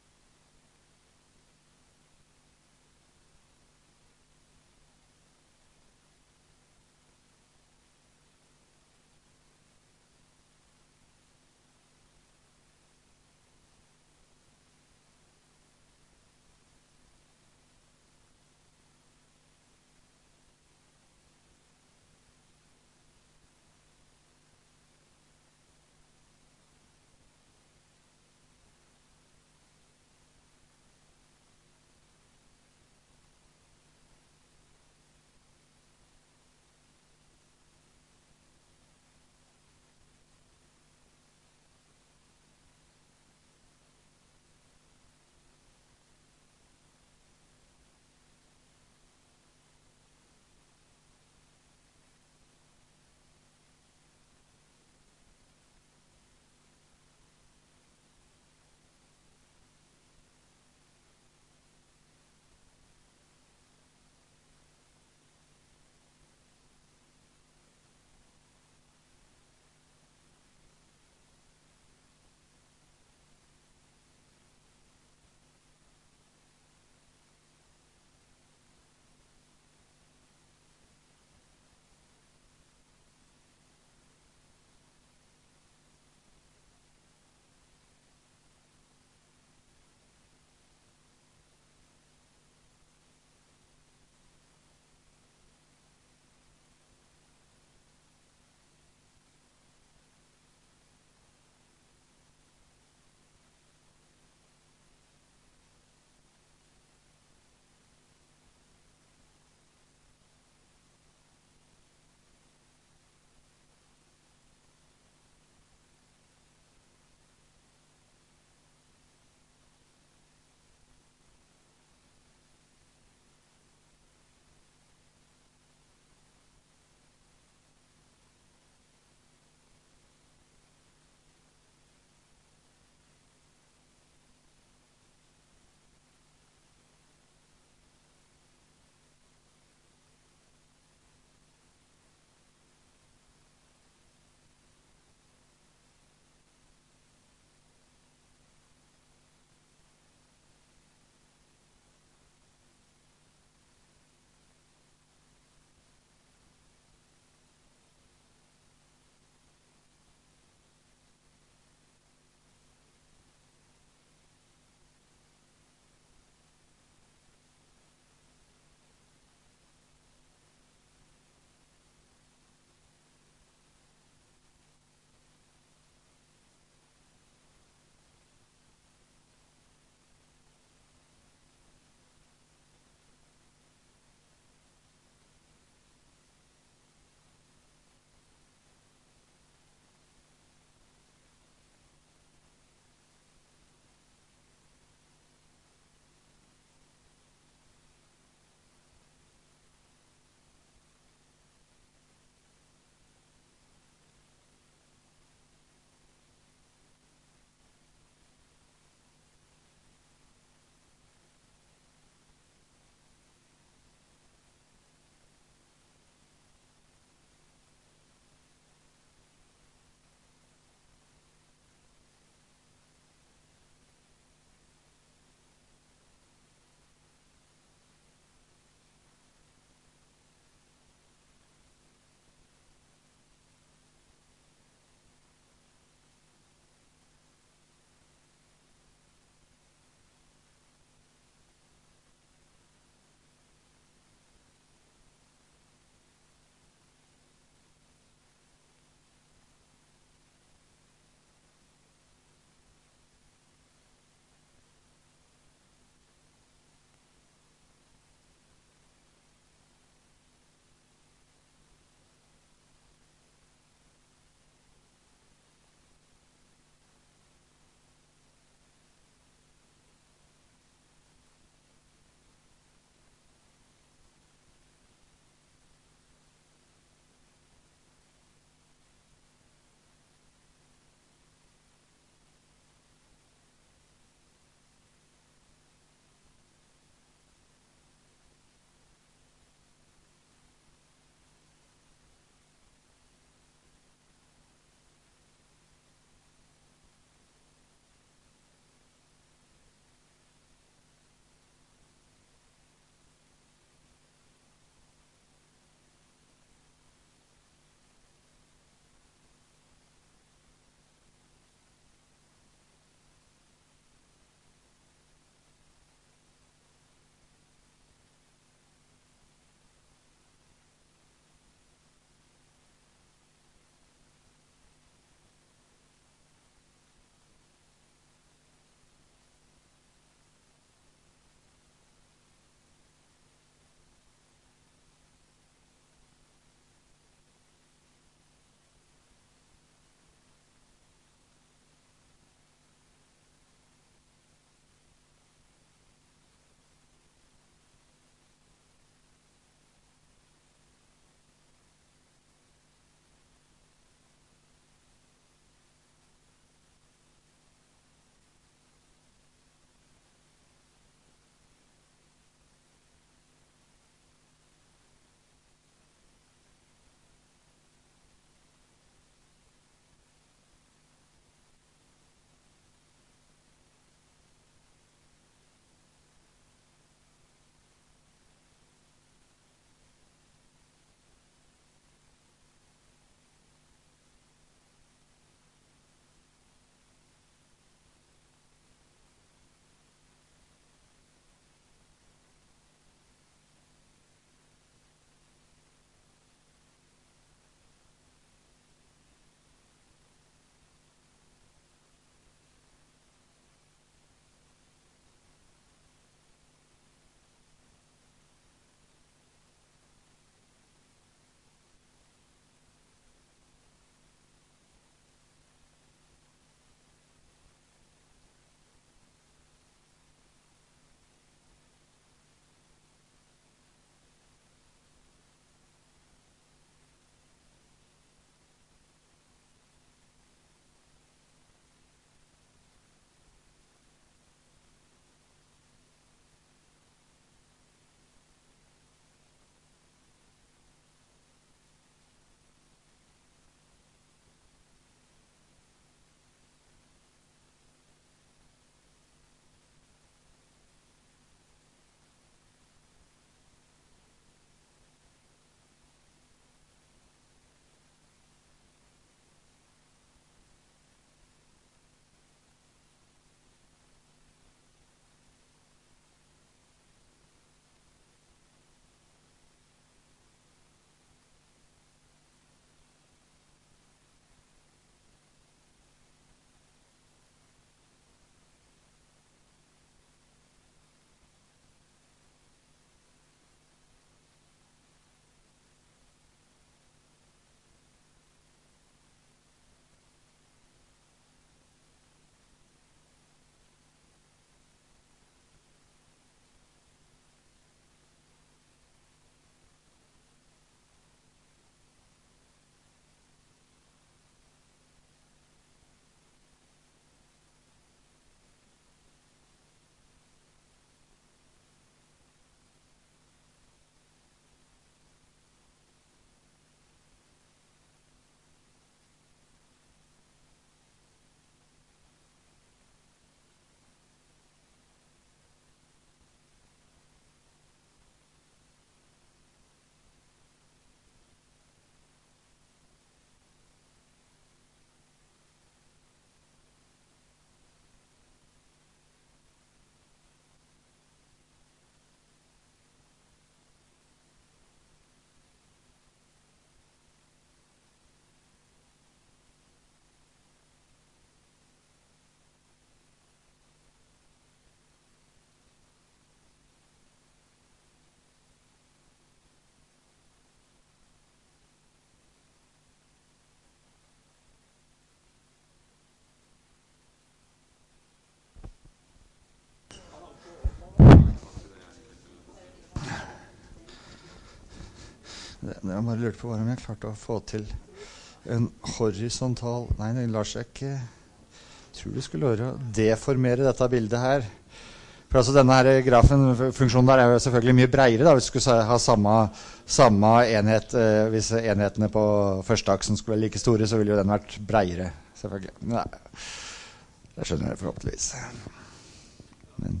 Jeg bare lurte på om jeg klarte å få til en horisontal... Nei, det lar seg ikke... Jeg tror du skulle gjøre å deformere dette bildet her. For altså denne her grafen, funksjonen der er jo selvfølgelig mye bredere da, hvis du skulle ha samme, samme enhet, eh, hvis enhetene på første aksen skulle være like store, så ville jo den vært bredere, selvfølgelig. Nei, det skjønner jeg forhåpentligvis. Men...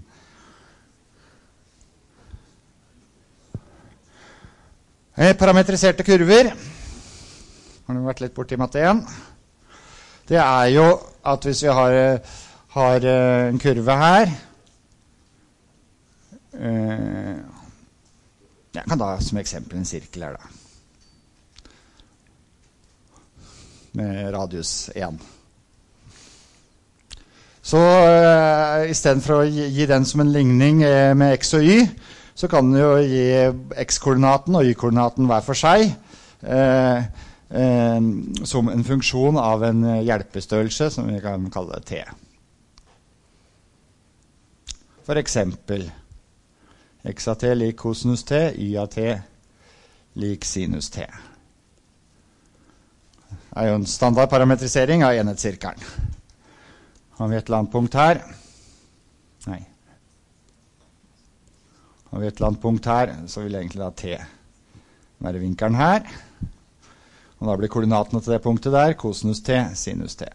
Eh, parametriserte kurver, har du vært litt borti matte igjen. Det er jo at hvis vi har, har en kurve her, eh, jeg kan da som eksempel en sirkel her da, med radius én. Så eh, i stedet for å gi, gi den som en ligning eh, med x og y, så kan du jo gi x-koordinaten og y-koordinaten hver for seg eh, eh, som en funksjon av en hjelpestørrelse som vi kan kalle t. For eksempel x av t lik kosinus t, y av t lik sinus t. Det er jo en standard parametrisering av enhetssirkelen. Har vi et eller annet punkt her? Nei. Har vi et eller annet punkt her, så vil egentlig da t være vinkelen her. Og da blir koordinatene til det punktet der, kosinus t, sinus t.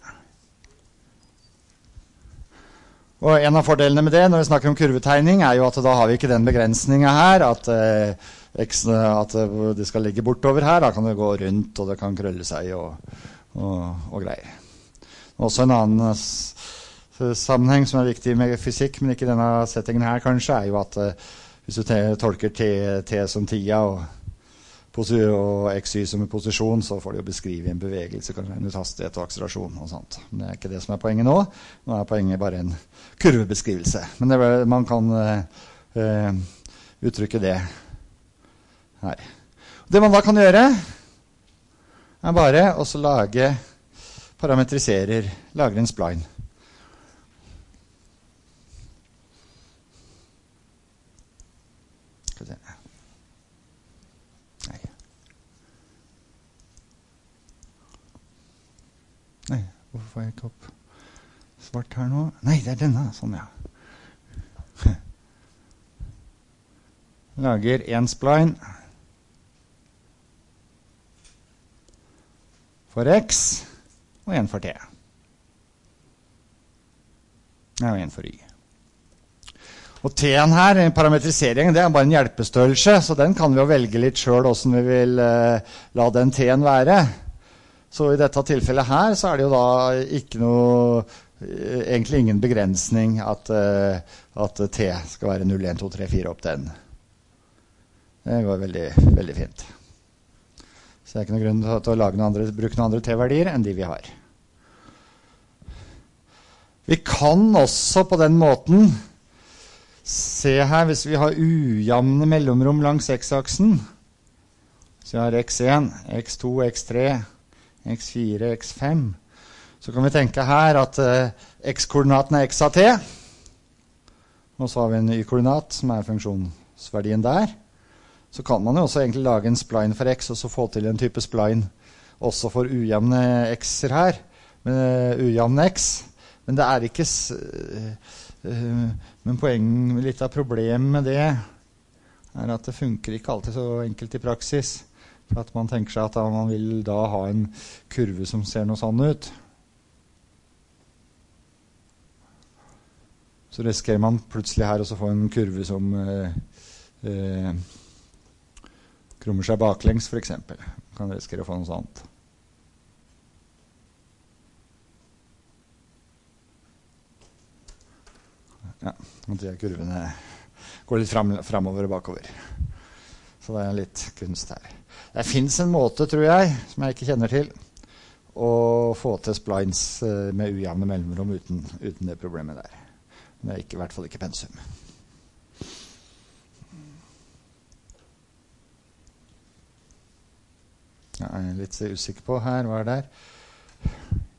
Og en av fordelene med det, når vi snakker om kurvetegning, er jo at da har vi ikke den begrensningen her, at, eh, x, at det skal ligge bortover her, da kan det gå rundt, og det kan krølle seg og, og, og greier. Også en annen sammenheng som er viktig med fysikk, men ikke denne settingen her kanskje, er jo at hvis du tolker t, t som tida og, og xy som en posisjon, så får du jo beskrive en bevegelse, kanskje en hastighet og akselerasjon og sånt. Men det er ikke det som er poenget nå. Nå er poenget bare en kurvebeskrivelse. Men det, man kan uh, uttrykke det her. Det man da kan gjøre, er bare å lage, parametriserer, lager en spline. Nei. Nei, hvorfor får jeg ikke opp svart her nå? Nei, det er denne, sånn ja. Lager en spline for x og en for t. Ja, og en for y. Og t-en her, parametriseringen, det er bare en hjelpestørrelse, så den kan vi jo velge litt selv hvordan vi vil uh, la den t-en være. Så i dette tilfellet her, så er det jo da ikke noe, uh, egentlig ingen begrensning at, uh, at t skal være null, en, to, tre, fire opp den. Det går veldig, veldig fint. Så det er ikke noen grunn til å lage noen andre, bruke noen andre t-verdier enn de vi har. Vi kan også på den måten se her, hvis vi har ujamne mellomrom langs x-aksen, så vi har x én, x to, x tre, x fire, x fem, så kan vi tenke her at uh, x-koordinaten er x av t, og så har vi en y-koordinat som er funksjonsverdien der. Så kan man jo også egentlig lage en spline for x, og så få til en type spline også for ujamne x-er her, med uh, ujamne x, men det er ikke... Uh, Uh, men poenget, litt av problemet med det er at det funker ikke alltid så enkelt i praksis, for at man tenker seg at man vil da ha en kurve som ser noe sånn ut. Så risikerer man plutselig her også få en kurve som uh, uh, krummer seg baklengs for eksempel. Man kan risikere å få noe sånt. Ja, og de kurvene går litt frem, fremover og bakover. Så det er litt kunst her. Det finnes en måte, tror jeg, som jeg ikke kjenner til, å få til splines med ujevne mellomrom uten, uten det problemet der. Men det er ikke, i hvert fall ikke pensum. Jeg er litt usikker på her, hva er det der?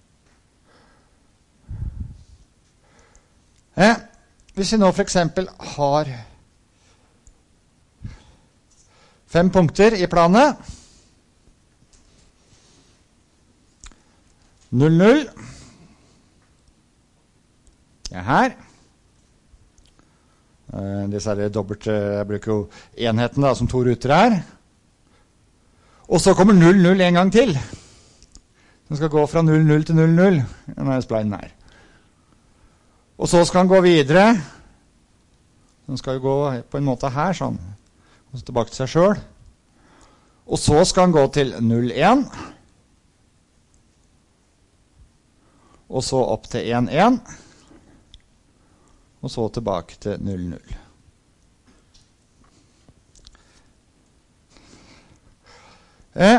Ja. Hvis vi nå for eksempel har fem punkter i planet, null null. Det er her. Uh, disse er dobbelt, uh, jeg bruker jo enheten da, som to ruter her. Og så kommer null null en gang til. Den skal gå fra null null til null null. Den er splinen her. Og så skal den gå videre. Den skal jo gå på en måte her, sånn. Og så tilbake til seg selv. Og så skal den gå til null en. Og så opp til en en. Og så tilbake til null null. Eh.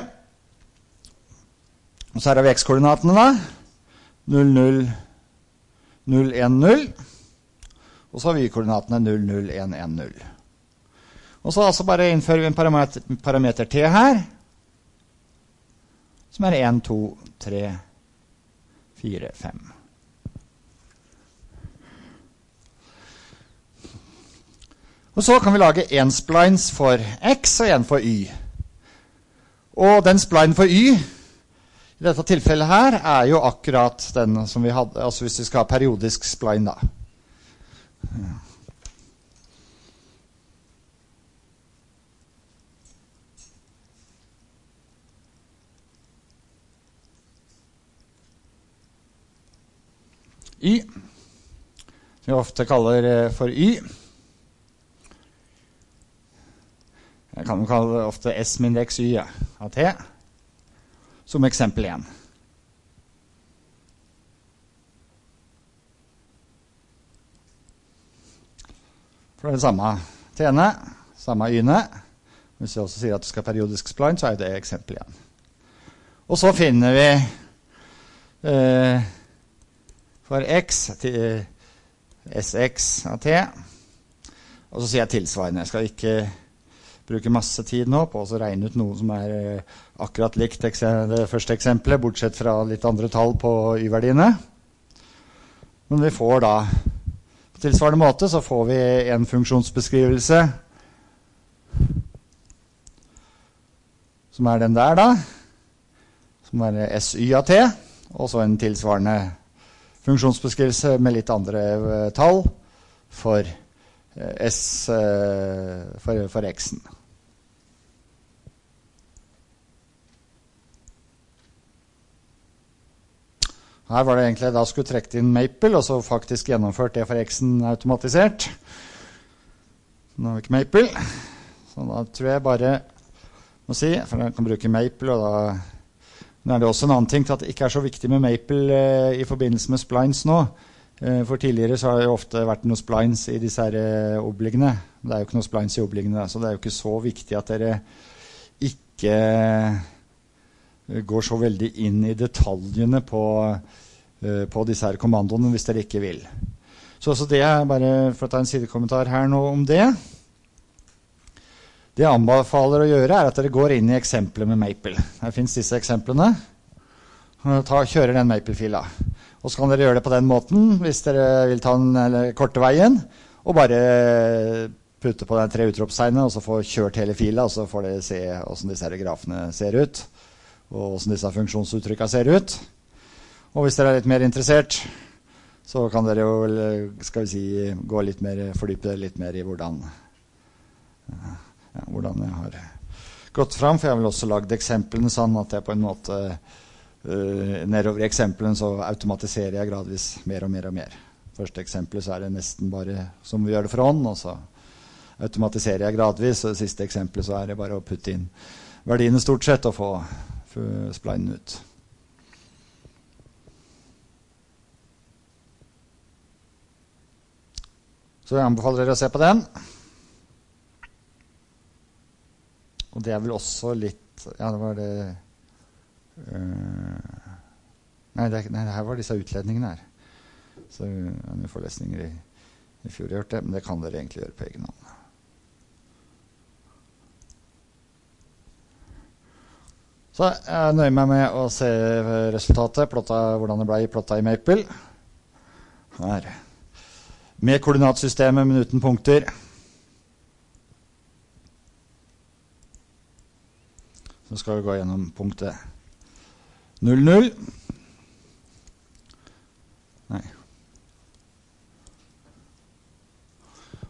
Og så her har vi x-koordinatene da. null null, null en null. Og så har vi koordinatene null null en en null. Og så altså bare innfører vi en parameter, parameter t her. Som er en, to, tre, fire, fem. Og så kan vi lage en splines for x og en for y. Og den spline for y, i dette tilfellet her, er jo akkurat den som vi hadde, altså hvis vi skal ha periodisk spline da. Y, som vi ofte kaller for y. Jeg kan jo kalle det ofte S-indeks y av t, som eksempel igjen. For det er det samme t-ene, samme y-ene. Hvis vi også sier at du skal ha periodisk spline, så er det eksempel igjen. Og så finner vi eh, for x til sx av t, og så sier jeg tilsvarende. Jeg skal ikke bruke masse tid nå på å regne ut noe som er eh, akkurat likt det første eksempelet, bortsett fra litt andre tall på y-verdiene. Men vi får da, på tilsvarende måte, så får vi en funksjonsbeskrivelse som er den der da, som er sy av t, og så en tilsvarende funksjonsbeskrivelse med litt andre eh, tall for S for, for x-en. Her var det egentlig da skulle trekke inn Maple, og så faktisk gjennomført det for x-en automatisert. Nå har vi ikke Maple, så da tror jeg bare må si, for jeg kan bruke Maple, og da, nå er det også en annen ting til at det ikke er så viktig med Maple eh, i forbindelse med splines nå. For tidligere så har det jo ofte vært noen splines i disse her obligene. Det er jo ikke noen splines i obligene, så det er jo ikke så viktig at dere ikke går så veldig inn i detaljene på, på disse her kommandoene hvis dere ikke vil. Så, så det er bare for å ta en sidekommentar her nå om det. Det jeg anbefaler å gjøre er at dere går inn i eksempler med Maple. Her finnes disse eksemplene. Ta, kjører den Maple-fila. Og så kan dere gjøre det på den måten, hvis dere vil ta den eller, korte veien, og bare putte på den tre utropstegnet, og så få kjørt hele fila, og så får dere se hvordan disse grafene ser ut, og hvordan disse funksjonsuttrykkene ser ut. Og hvis dere er litt mer interessert, så kan dere jo, skal vi si, gå litt mer, fordype dere litt mer i hvordan, ja, hvordan jeg har gått fram, for jeg har vel også lagd eksemplene sånn at jeg på en måte Uh, nedover i eksempelen så automatiserer jeg gradvis mer og mer og mer. Første eksempelet så er det nesten bare som vi gjør det for hånd, og så automatiserer jeg gradvis, og det siste eksempelet så er det bare å putte inn verdiene stort sett og få, få splinen ut. Så jeg anbefaler dere å se på den. Og det er vel også litt, ja det var det Uh, nei, det, nei, det her var disse utledningene her. Så ja, vi får lesninger i, i fjor jeg gjort det, men det kan dere egentlig gjøre på egen hånd. Så jeg nøyer meg med å se resultatet, plotta, hvordan det ble plotta i Maple. Her. Med koordinatsystemet, men uten punkter. Så skal vi gå gjennom punktet null null.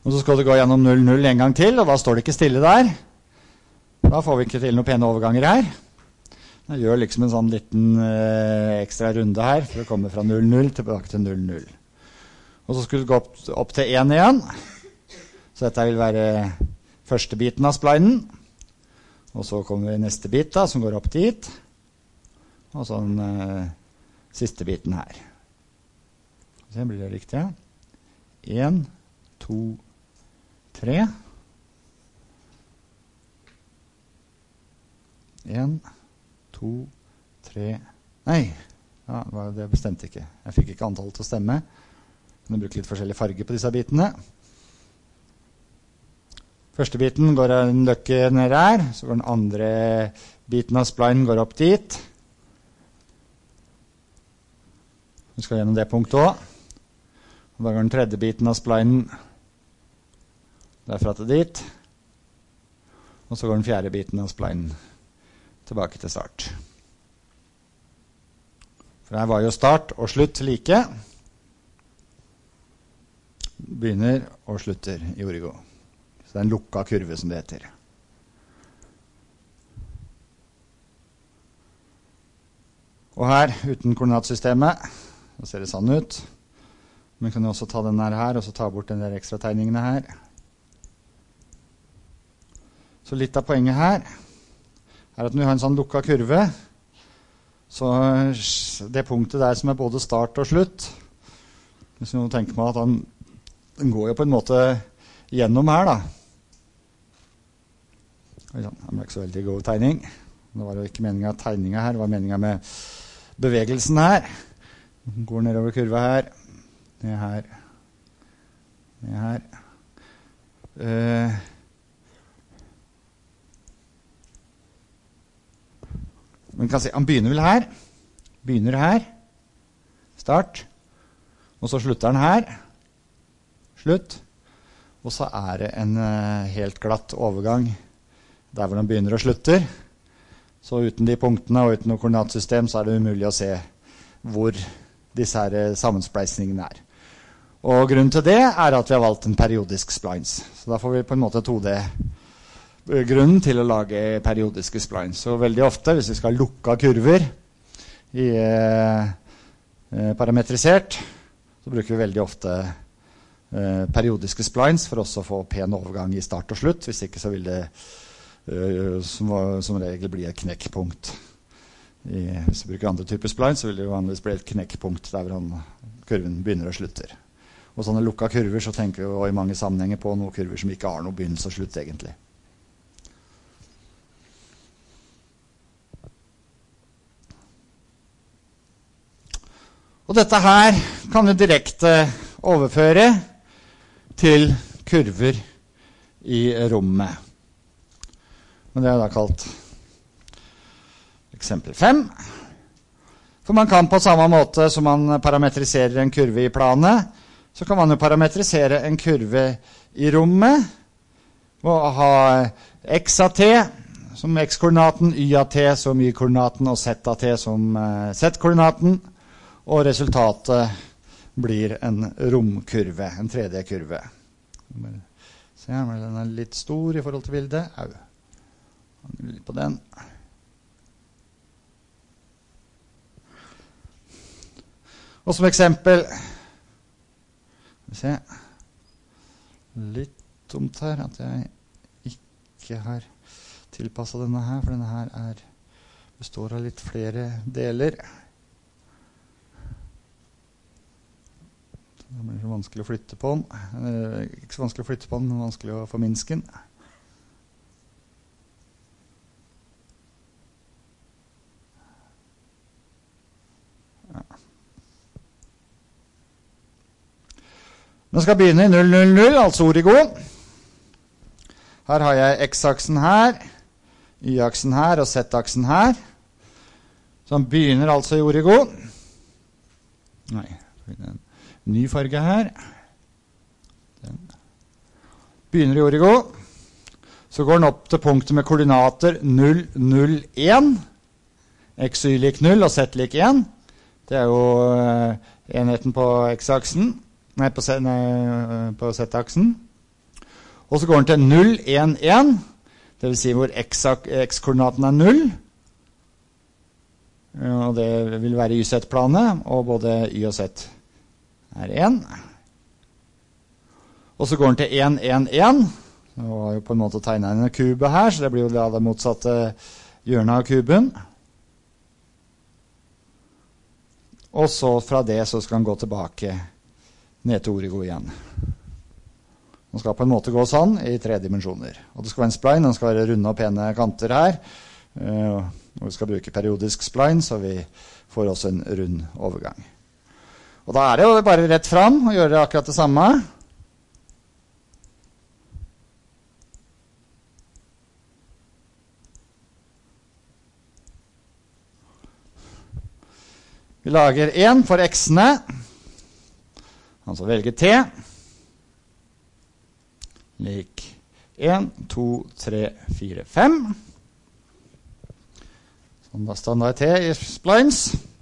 Og så skal det gå gjennom null null en gang til, og da står det ikke stille der. Da får vi ikke til noen pene overganger her. Jeg gjør liksom en sånn liten eh, ekstra runde her, for å komme fra null null tilbake til null null. Og så skulle det gå opp, opp til én igjen. Så dette vil være første biten av splinen. Og så kommer vi neste bit da, som går opp dit. Og så den eh, siste biten her. Så blir det riktig. En, to, tre. En, to, tre. Nei, ja, det bestemte ikke. Jeg fikk ikke antall til å stemme. Jeg kan bruke litt forskjellig farge på disse bitene. Første biten går en løkke ned her, så går den andre biten av splinen går opp dit. Vi skal gjennom det punktet også. Og da går den tredje biten av splinen derfra til dit. Og så går den fjerde biten av splinen tilbake til start. For her var jo start og slutt like. Begynner og slutter i Origo. Så det er en lukket kurve som det heter. Og her, uten koordinatsystemet, da ser det sånn ut. Men kan jo også ta den her, og så ta bort den der ekstra tegningene her. Så litt av poenget her er at når vi har en sånn lukket kurve, så det punktet der som er både start og slutt, hvis vi nå tenker på at den, den går jo på en måte gjennom her da. Det ble ikke så veldig god tegning. Det var jo ikke meningen av tegningen her, det var meningen med bevegelsen her. Den går nedover kurva her, ned her, ned her. Uh, Man kan si, han begynner vel her, begynner her, start, og så slutter han her, slutt, og så er det en uh, helt glatt overgang der hvor han begynner og slutter. Så uten de punktene og uten noe koordinatsystem så er det umulig å se hvor disse her uh, sammenspleisningene er. Og grunnen til det er at vi har valgt en periodisk splines, så da får vi på en måte to D grunnen til å lage periodiske splines. Så veldig ofte, hvis vi skal lukke kurver i eh, parametrisert, så bruker vi veldig ofte eh, periodiske splines for også å få pen overgang i start og slutt. Hvis ikke så vil det eh, som, som regel bli et knekkpunkt. I, hvis vi bruker andre typer splines, så vil det jo vanligvis bli et knekkpunkt der hvor kurven begynner og slutter. Og sånne lukka kurver, så tenker vi jo i mange sammenhenger på noen kurver som ikke har noe begynnelse og slutt egentlig. Og dette her kan vi direkte overføre til kurver i rommet. Og det er da kalt eksempel fem. For man kan på samme måte som man parametriserer en kurve i planet, så kan man jo parametrisere en kurve i rommet, og ha x av t som x-koordinaten, y av t som y-koordinaten, og z av t som z-koordinaten. Og resultatet blir en romkurve, en tre D-kurve. Se her, men den er litt stor i forhold til bildet. Au. Litt på den. Og som eksempel, se, litt dumt her at jeg ikke har tilpasset denne her, for denne her er, består av litt flere deler. Det blir så vanskelig å flytte på den. Eh, ikke så vanskelig å flytte på den, men vanskelig å forminske den. Ja. Nå skal jeg begynne i null null null, altså Origo. Her har jeg x-aksen her, y-aksen her og z-aksen her. Så han begynner altså i Origo. Nei, den ny farge her. Den. Begynner i Origo. Så går den opp til punktet med koordinater null null en. X og y lik null og z lik en. Det er jo uh, enheten på x-aksen. Nei, på, på z-aksen. Og så går den til null, en, en, det vil si hvor x-koordinaten er null. Og det vil være y-z-planet, og både y og z er en. Og så går den til en, en, en. Det var jo på en måte tegnet en kube her, så det blir jo da det motsatte hjørnet av kuben. Og så fra det så skal den gå tilbake ned til origo igjen. Den skal på en måte gå sånn i tre dimensjoner. Og det skal være en spline, den skal være runde og pene kanter her. Og vi skal bruke periodisk spline, så vi får også en rund overgang. Og da er det jo bare rett fram og gjøre akkurat det samme. Vi lager en for x-ene, altså velger t, lik en, to, tre, fire, fem. Sånn da standard t i splines.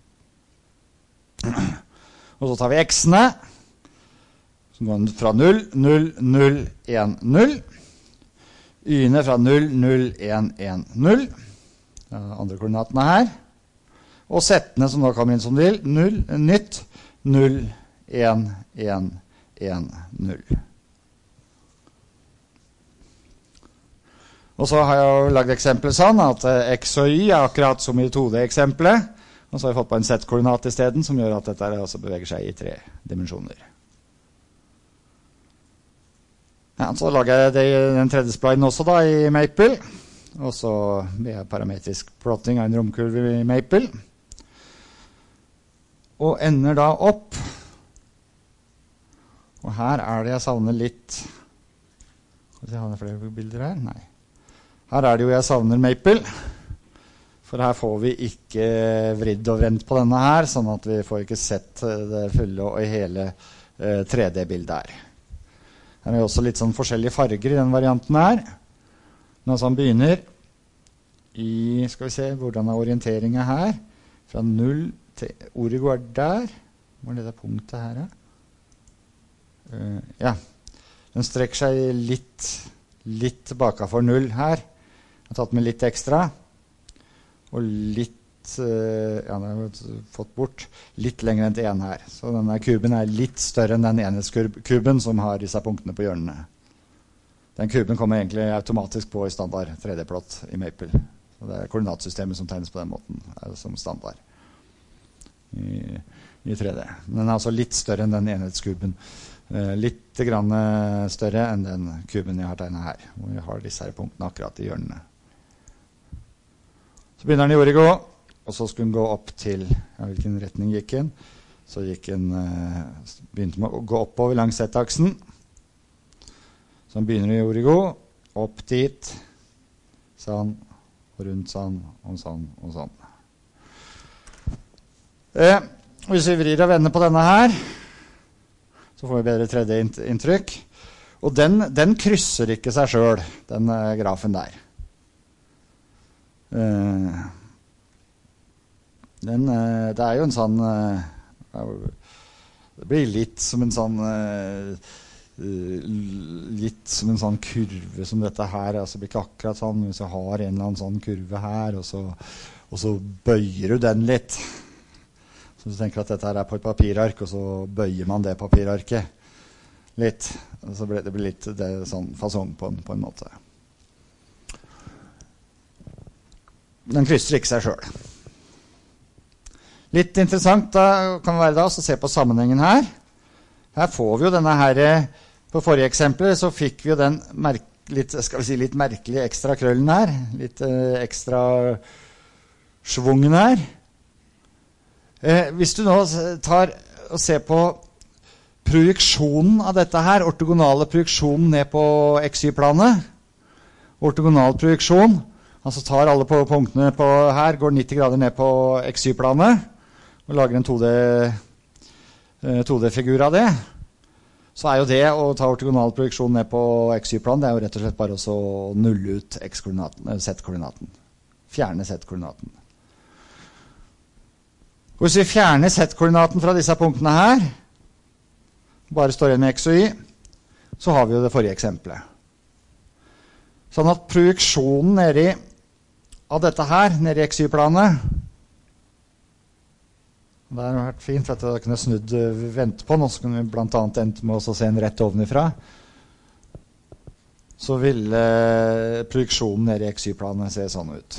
Og så tar vi x-ene, som går fra null, null, null, en, null. Y-ene fra null, null, en, en, null. Det er andre koordinatene her. Og settene som da kommer inn som del, null, nytt, null, en, en, en, null. Og så har jeg jo lagd eksempler sånn at x og y er akkurat som i to D-eksempelet, og så har jeg fått på en z-koordinat i stedet, som gjør at dette også beveger seg i tre dimensjoner. Ja, så lager jeg det, den tredje splinen også da i Maple, og så blir jeg parametrisk plotting av en romkurve i Maple. Og ender da opp, og her er det jeg savner litt, skal vi ha flere bilder her? Nei. Her er det jo jeg savner Maple, for her får vi ikke vridd og vrent på denne her, sånn at vi får ikke sett det fulle og hele eh, tre D-bildet her. Her er jo også litt sånn forskjellige farger i den varianten her. Når man begynner i, skal vi se, hvordan er orienteringen her, fra null til origo er der. Hvor er det der punktet her? Ja? Uh, ja, den strekker seg litt, litt tilbake for null her. Jeg har tatt med litt ekstra. Og litt, uh, ja, den har jeg fått bort, litt lenger enn til en her. Så denne kuben er litt større enn den enhetskuben som har disse punktene på hjørnene. Den kuben kommer egentlig automatisk på i standard tre D-plott i Maple. Så det er koordinatsystemet som tegnes på den måten, er som standard. I, i tre D. Den er altså litt større enn den enhetskuben. Eh, litt grann større enn den kuben jeg har tegnet her. Hvor vi har disse her punktene akkurat i hjørnene. Så begynner den i origo, og så skulle den gå opp til, ja, hvilken retning gikk den? Så gikk den, eh, begynte med å gå oppover langs z-aksen. Så den begynner i origo, opp dit, sånn, og rundt sånn, og sånn, og sånn. Eh, hvis vi vrir og vender på denne her, så får vi bedre tre D-inntrykk. Og den, den krysser ikke seg selv, den eh, grafen der. Eh, den, eh, det er jo en sånn, eh, det blir litt som en sånn, eh, litt som en sånn kurve som dette her, altså det blir ikke akkurat sånn, hvis du har en eller annen sånn kurve her, og så, og så bøyer du den litt. Så du tenker at dette her er på et papirark, og så bøyer man det papirarket litt. Og så blir det blir litt det, sånn fasong på en, på en måte. Den krysser ikke seg selv. Litt interessant da, kan være da, å se på sammenhengen her. Her får vi jo denne her, på forrige eksempel så fikk vi jo den merk, litt, skal vi si, litt merkelige ekstra krøllen her. Litt eh, ekstra svungen her. Eh, hvis du nå tar og ser på projeksjonen av dette her, ortogonale projeksjonen ned på X Y-planet, ortogonal projeksjon, altså tar alle på punktene på her, går nitti grader ned på X Y-planet, og lager en to D, eh, to D-figur av det, så er jo det å ta ortogonal projeksjon ned på X Y-planet, det er jo rett og slett bare å nulle ut X-koordinaten, Z-koordinaten, fjerne Z-koordinaten. Og hvis vi fjerner Z-koordinaten fra disse punktene her, bare står igjen med X og Y, så har vi jo det forrige eksempelet. Sånn at projeksjonen nede i, av dette her, nede i X Y-planet, det har vært fint, for at jeg kunne snudd vente på, nå så kunne vi blant annet endte med å se en rett ovenifra, så ville projeksjonen nede i X Y-planet se sånn ut.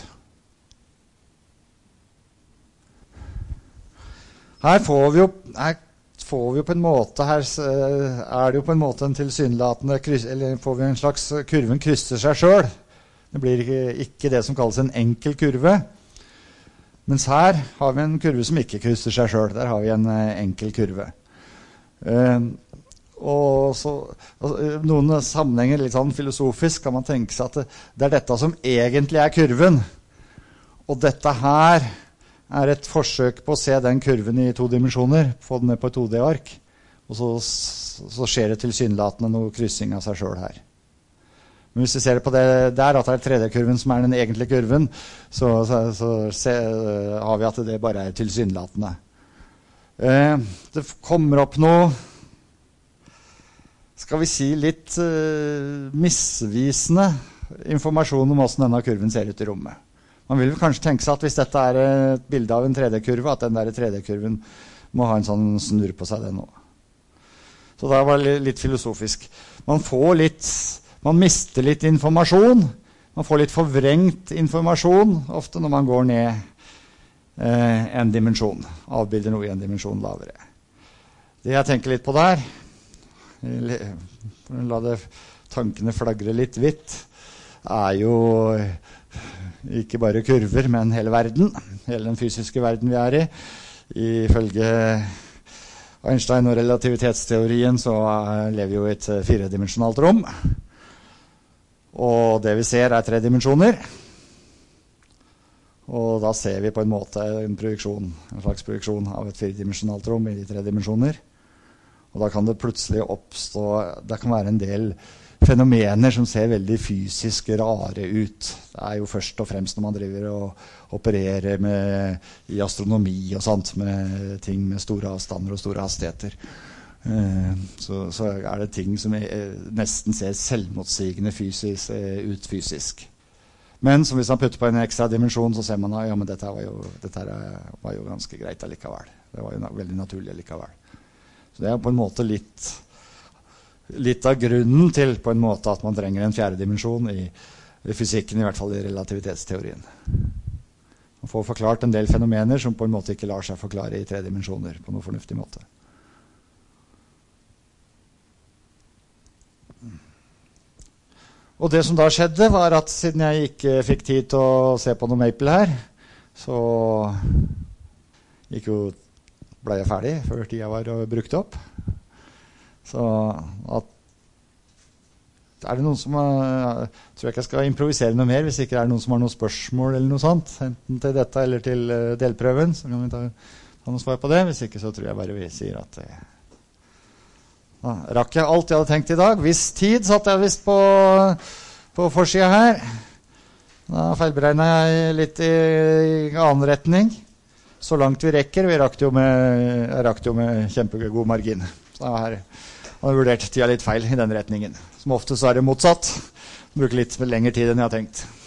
Her får vi jo, her får vi jo på en måte, her er det jo på en måte en tilsynelatende, eller får vi en slags kurven krysser seg selv. Det blir ikke, ikke det som kalles en enkel kurve. Mens her har vi en kurve som ikke krysser seg selv. Der har vi en enkel kurve. Uh, og så, og noen sammenhenger litt sånn filosofisk kan man tenke seg at det, det er dette som egentlig er kurven. Og dette her er et forsøk på å se den kurven i to dimensjoner, få den ned på et to D-ark, og så, så skjer det tilsynelatende noe kryssing av seg selv her. Men hvis vi ser på det der, at det er tre D-kurven som er den egentlige kurven, så, så, så se, har vi at det bare er tilsynelatende. Eh, det kommer opp noe, skal vi si litt eh, misvisende informasjon om hvordan denne kurven ser ut i rommet. Man vil kanskje tenke seg at hvis dette er et bilde av en tre D-kurve, at den der tre D-kurven må ha en sånn snurr på seg det nå. Så det var litt filosofisk. Man får litt, man mister litt informasjon, man får litt forvrengt informasjon, ofte når man går ned eh, en dimensjon, avbilder noe i en dimensjon lavere. Det jeg tenker litt på der, la det tankene flagre litt vidt, er jo ikke bare kurver, men hele verden, hele den fysiske verden vi er i. Ifølge Einstein og relativitetsteorien så lever vi jo i et firedimensjonalt rom. Og det vi ser er tre dimensjoner. Og da ser vi på en måte en projeksjon, en slags projeksjon av et firedimensjonalt rom i de tre dimensjoner. Og da kan det plutselig oppstå, det kan være en del fenomener som ser veldig fysisk rare ut. Det er jo først og fremst når man driver og opererer med, i astronomi og sånt, med ting med store avstander og store hastigheter. Eh, så, så er det ting som er, nesten ser selvmotsigende fysisk, ut fysisk. Men som hvis man putter på en ekstra dimensjon, så ser man at ja, men dette, var jo, dette var jo ganske greit allikevel. Det var jo veldig naturlig allikevel. Så det er på en måte litt litt av grunnen til på en måte at man trenger en fjerde dimensjon i, i fysikken, i hvert fall i relativitetsteorien. Man får forklart en del fenomener som på en måte ikke lar seg forklare i tre dimensjoner på noen fornuftig måte. Og det som da skjedde var at siden jeg ikke fikk tid til å se på noe Maple her, så gikk jo, ble jeg ferdig før tida var brukt opp. Så at, er det noen som har, tror jeg ikke jeg skal improvisere noe mer hvis ikke er noen som har noen spørsmål eller noe sånt, enten til dette eller til delprøven, så kan vi ta, ta noen svar på det. Hvis ikke så tror jeg bare vi sier at det, da rakk jeg alt jeg hadde tenkt i dag. Viss tid satt jeg vist på, på forsida her. Da feilberegnet jeg litt i, i annen retning. Så langt vi rekker, vi rakk jo med, jeg rakk jo med kjempegod margin. Så her har jeg vurdert tida litt feil i den retningen. Som ofte så er det motsatt. Bruker litt lengre tid enn jeg har tenkt.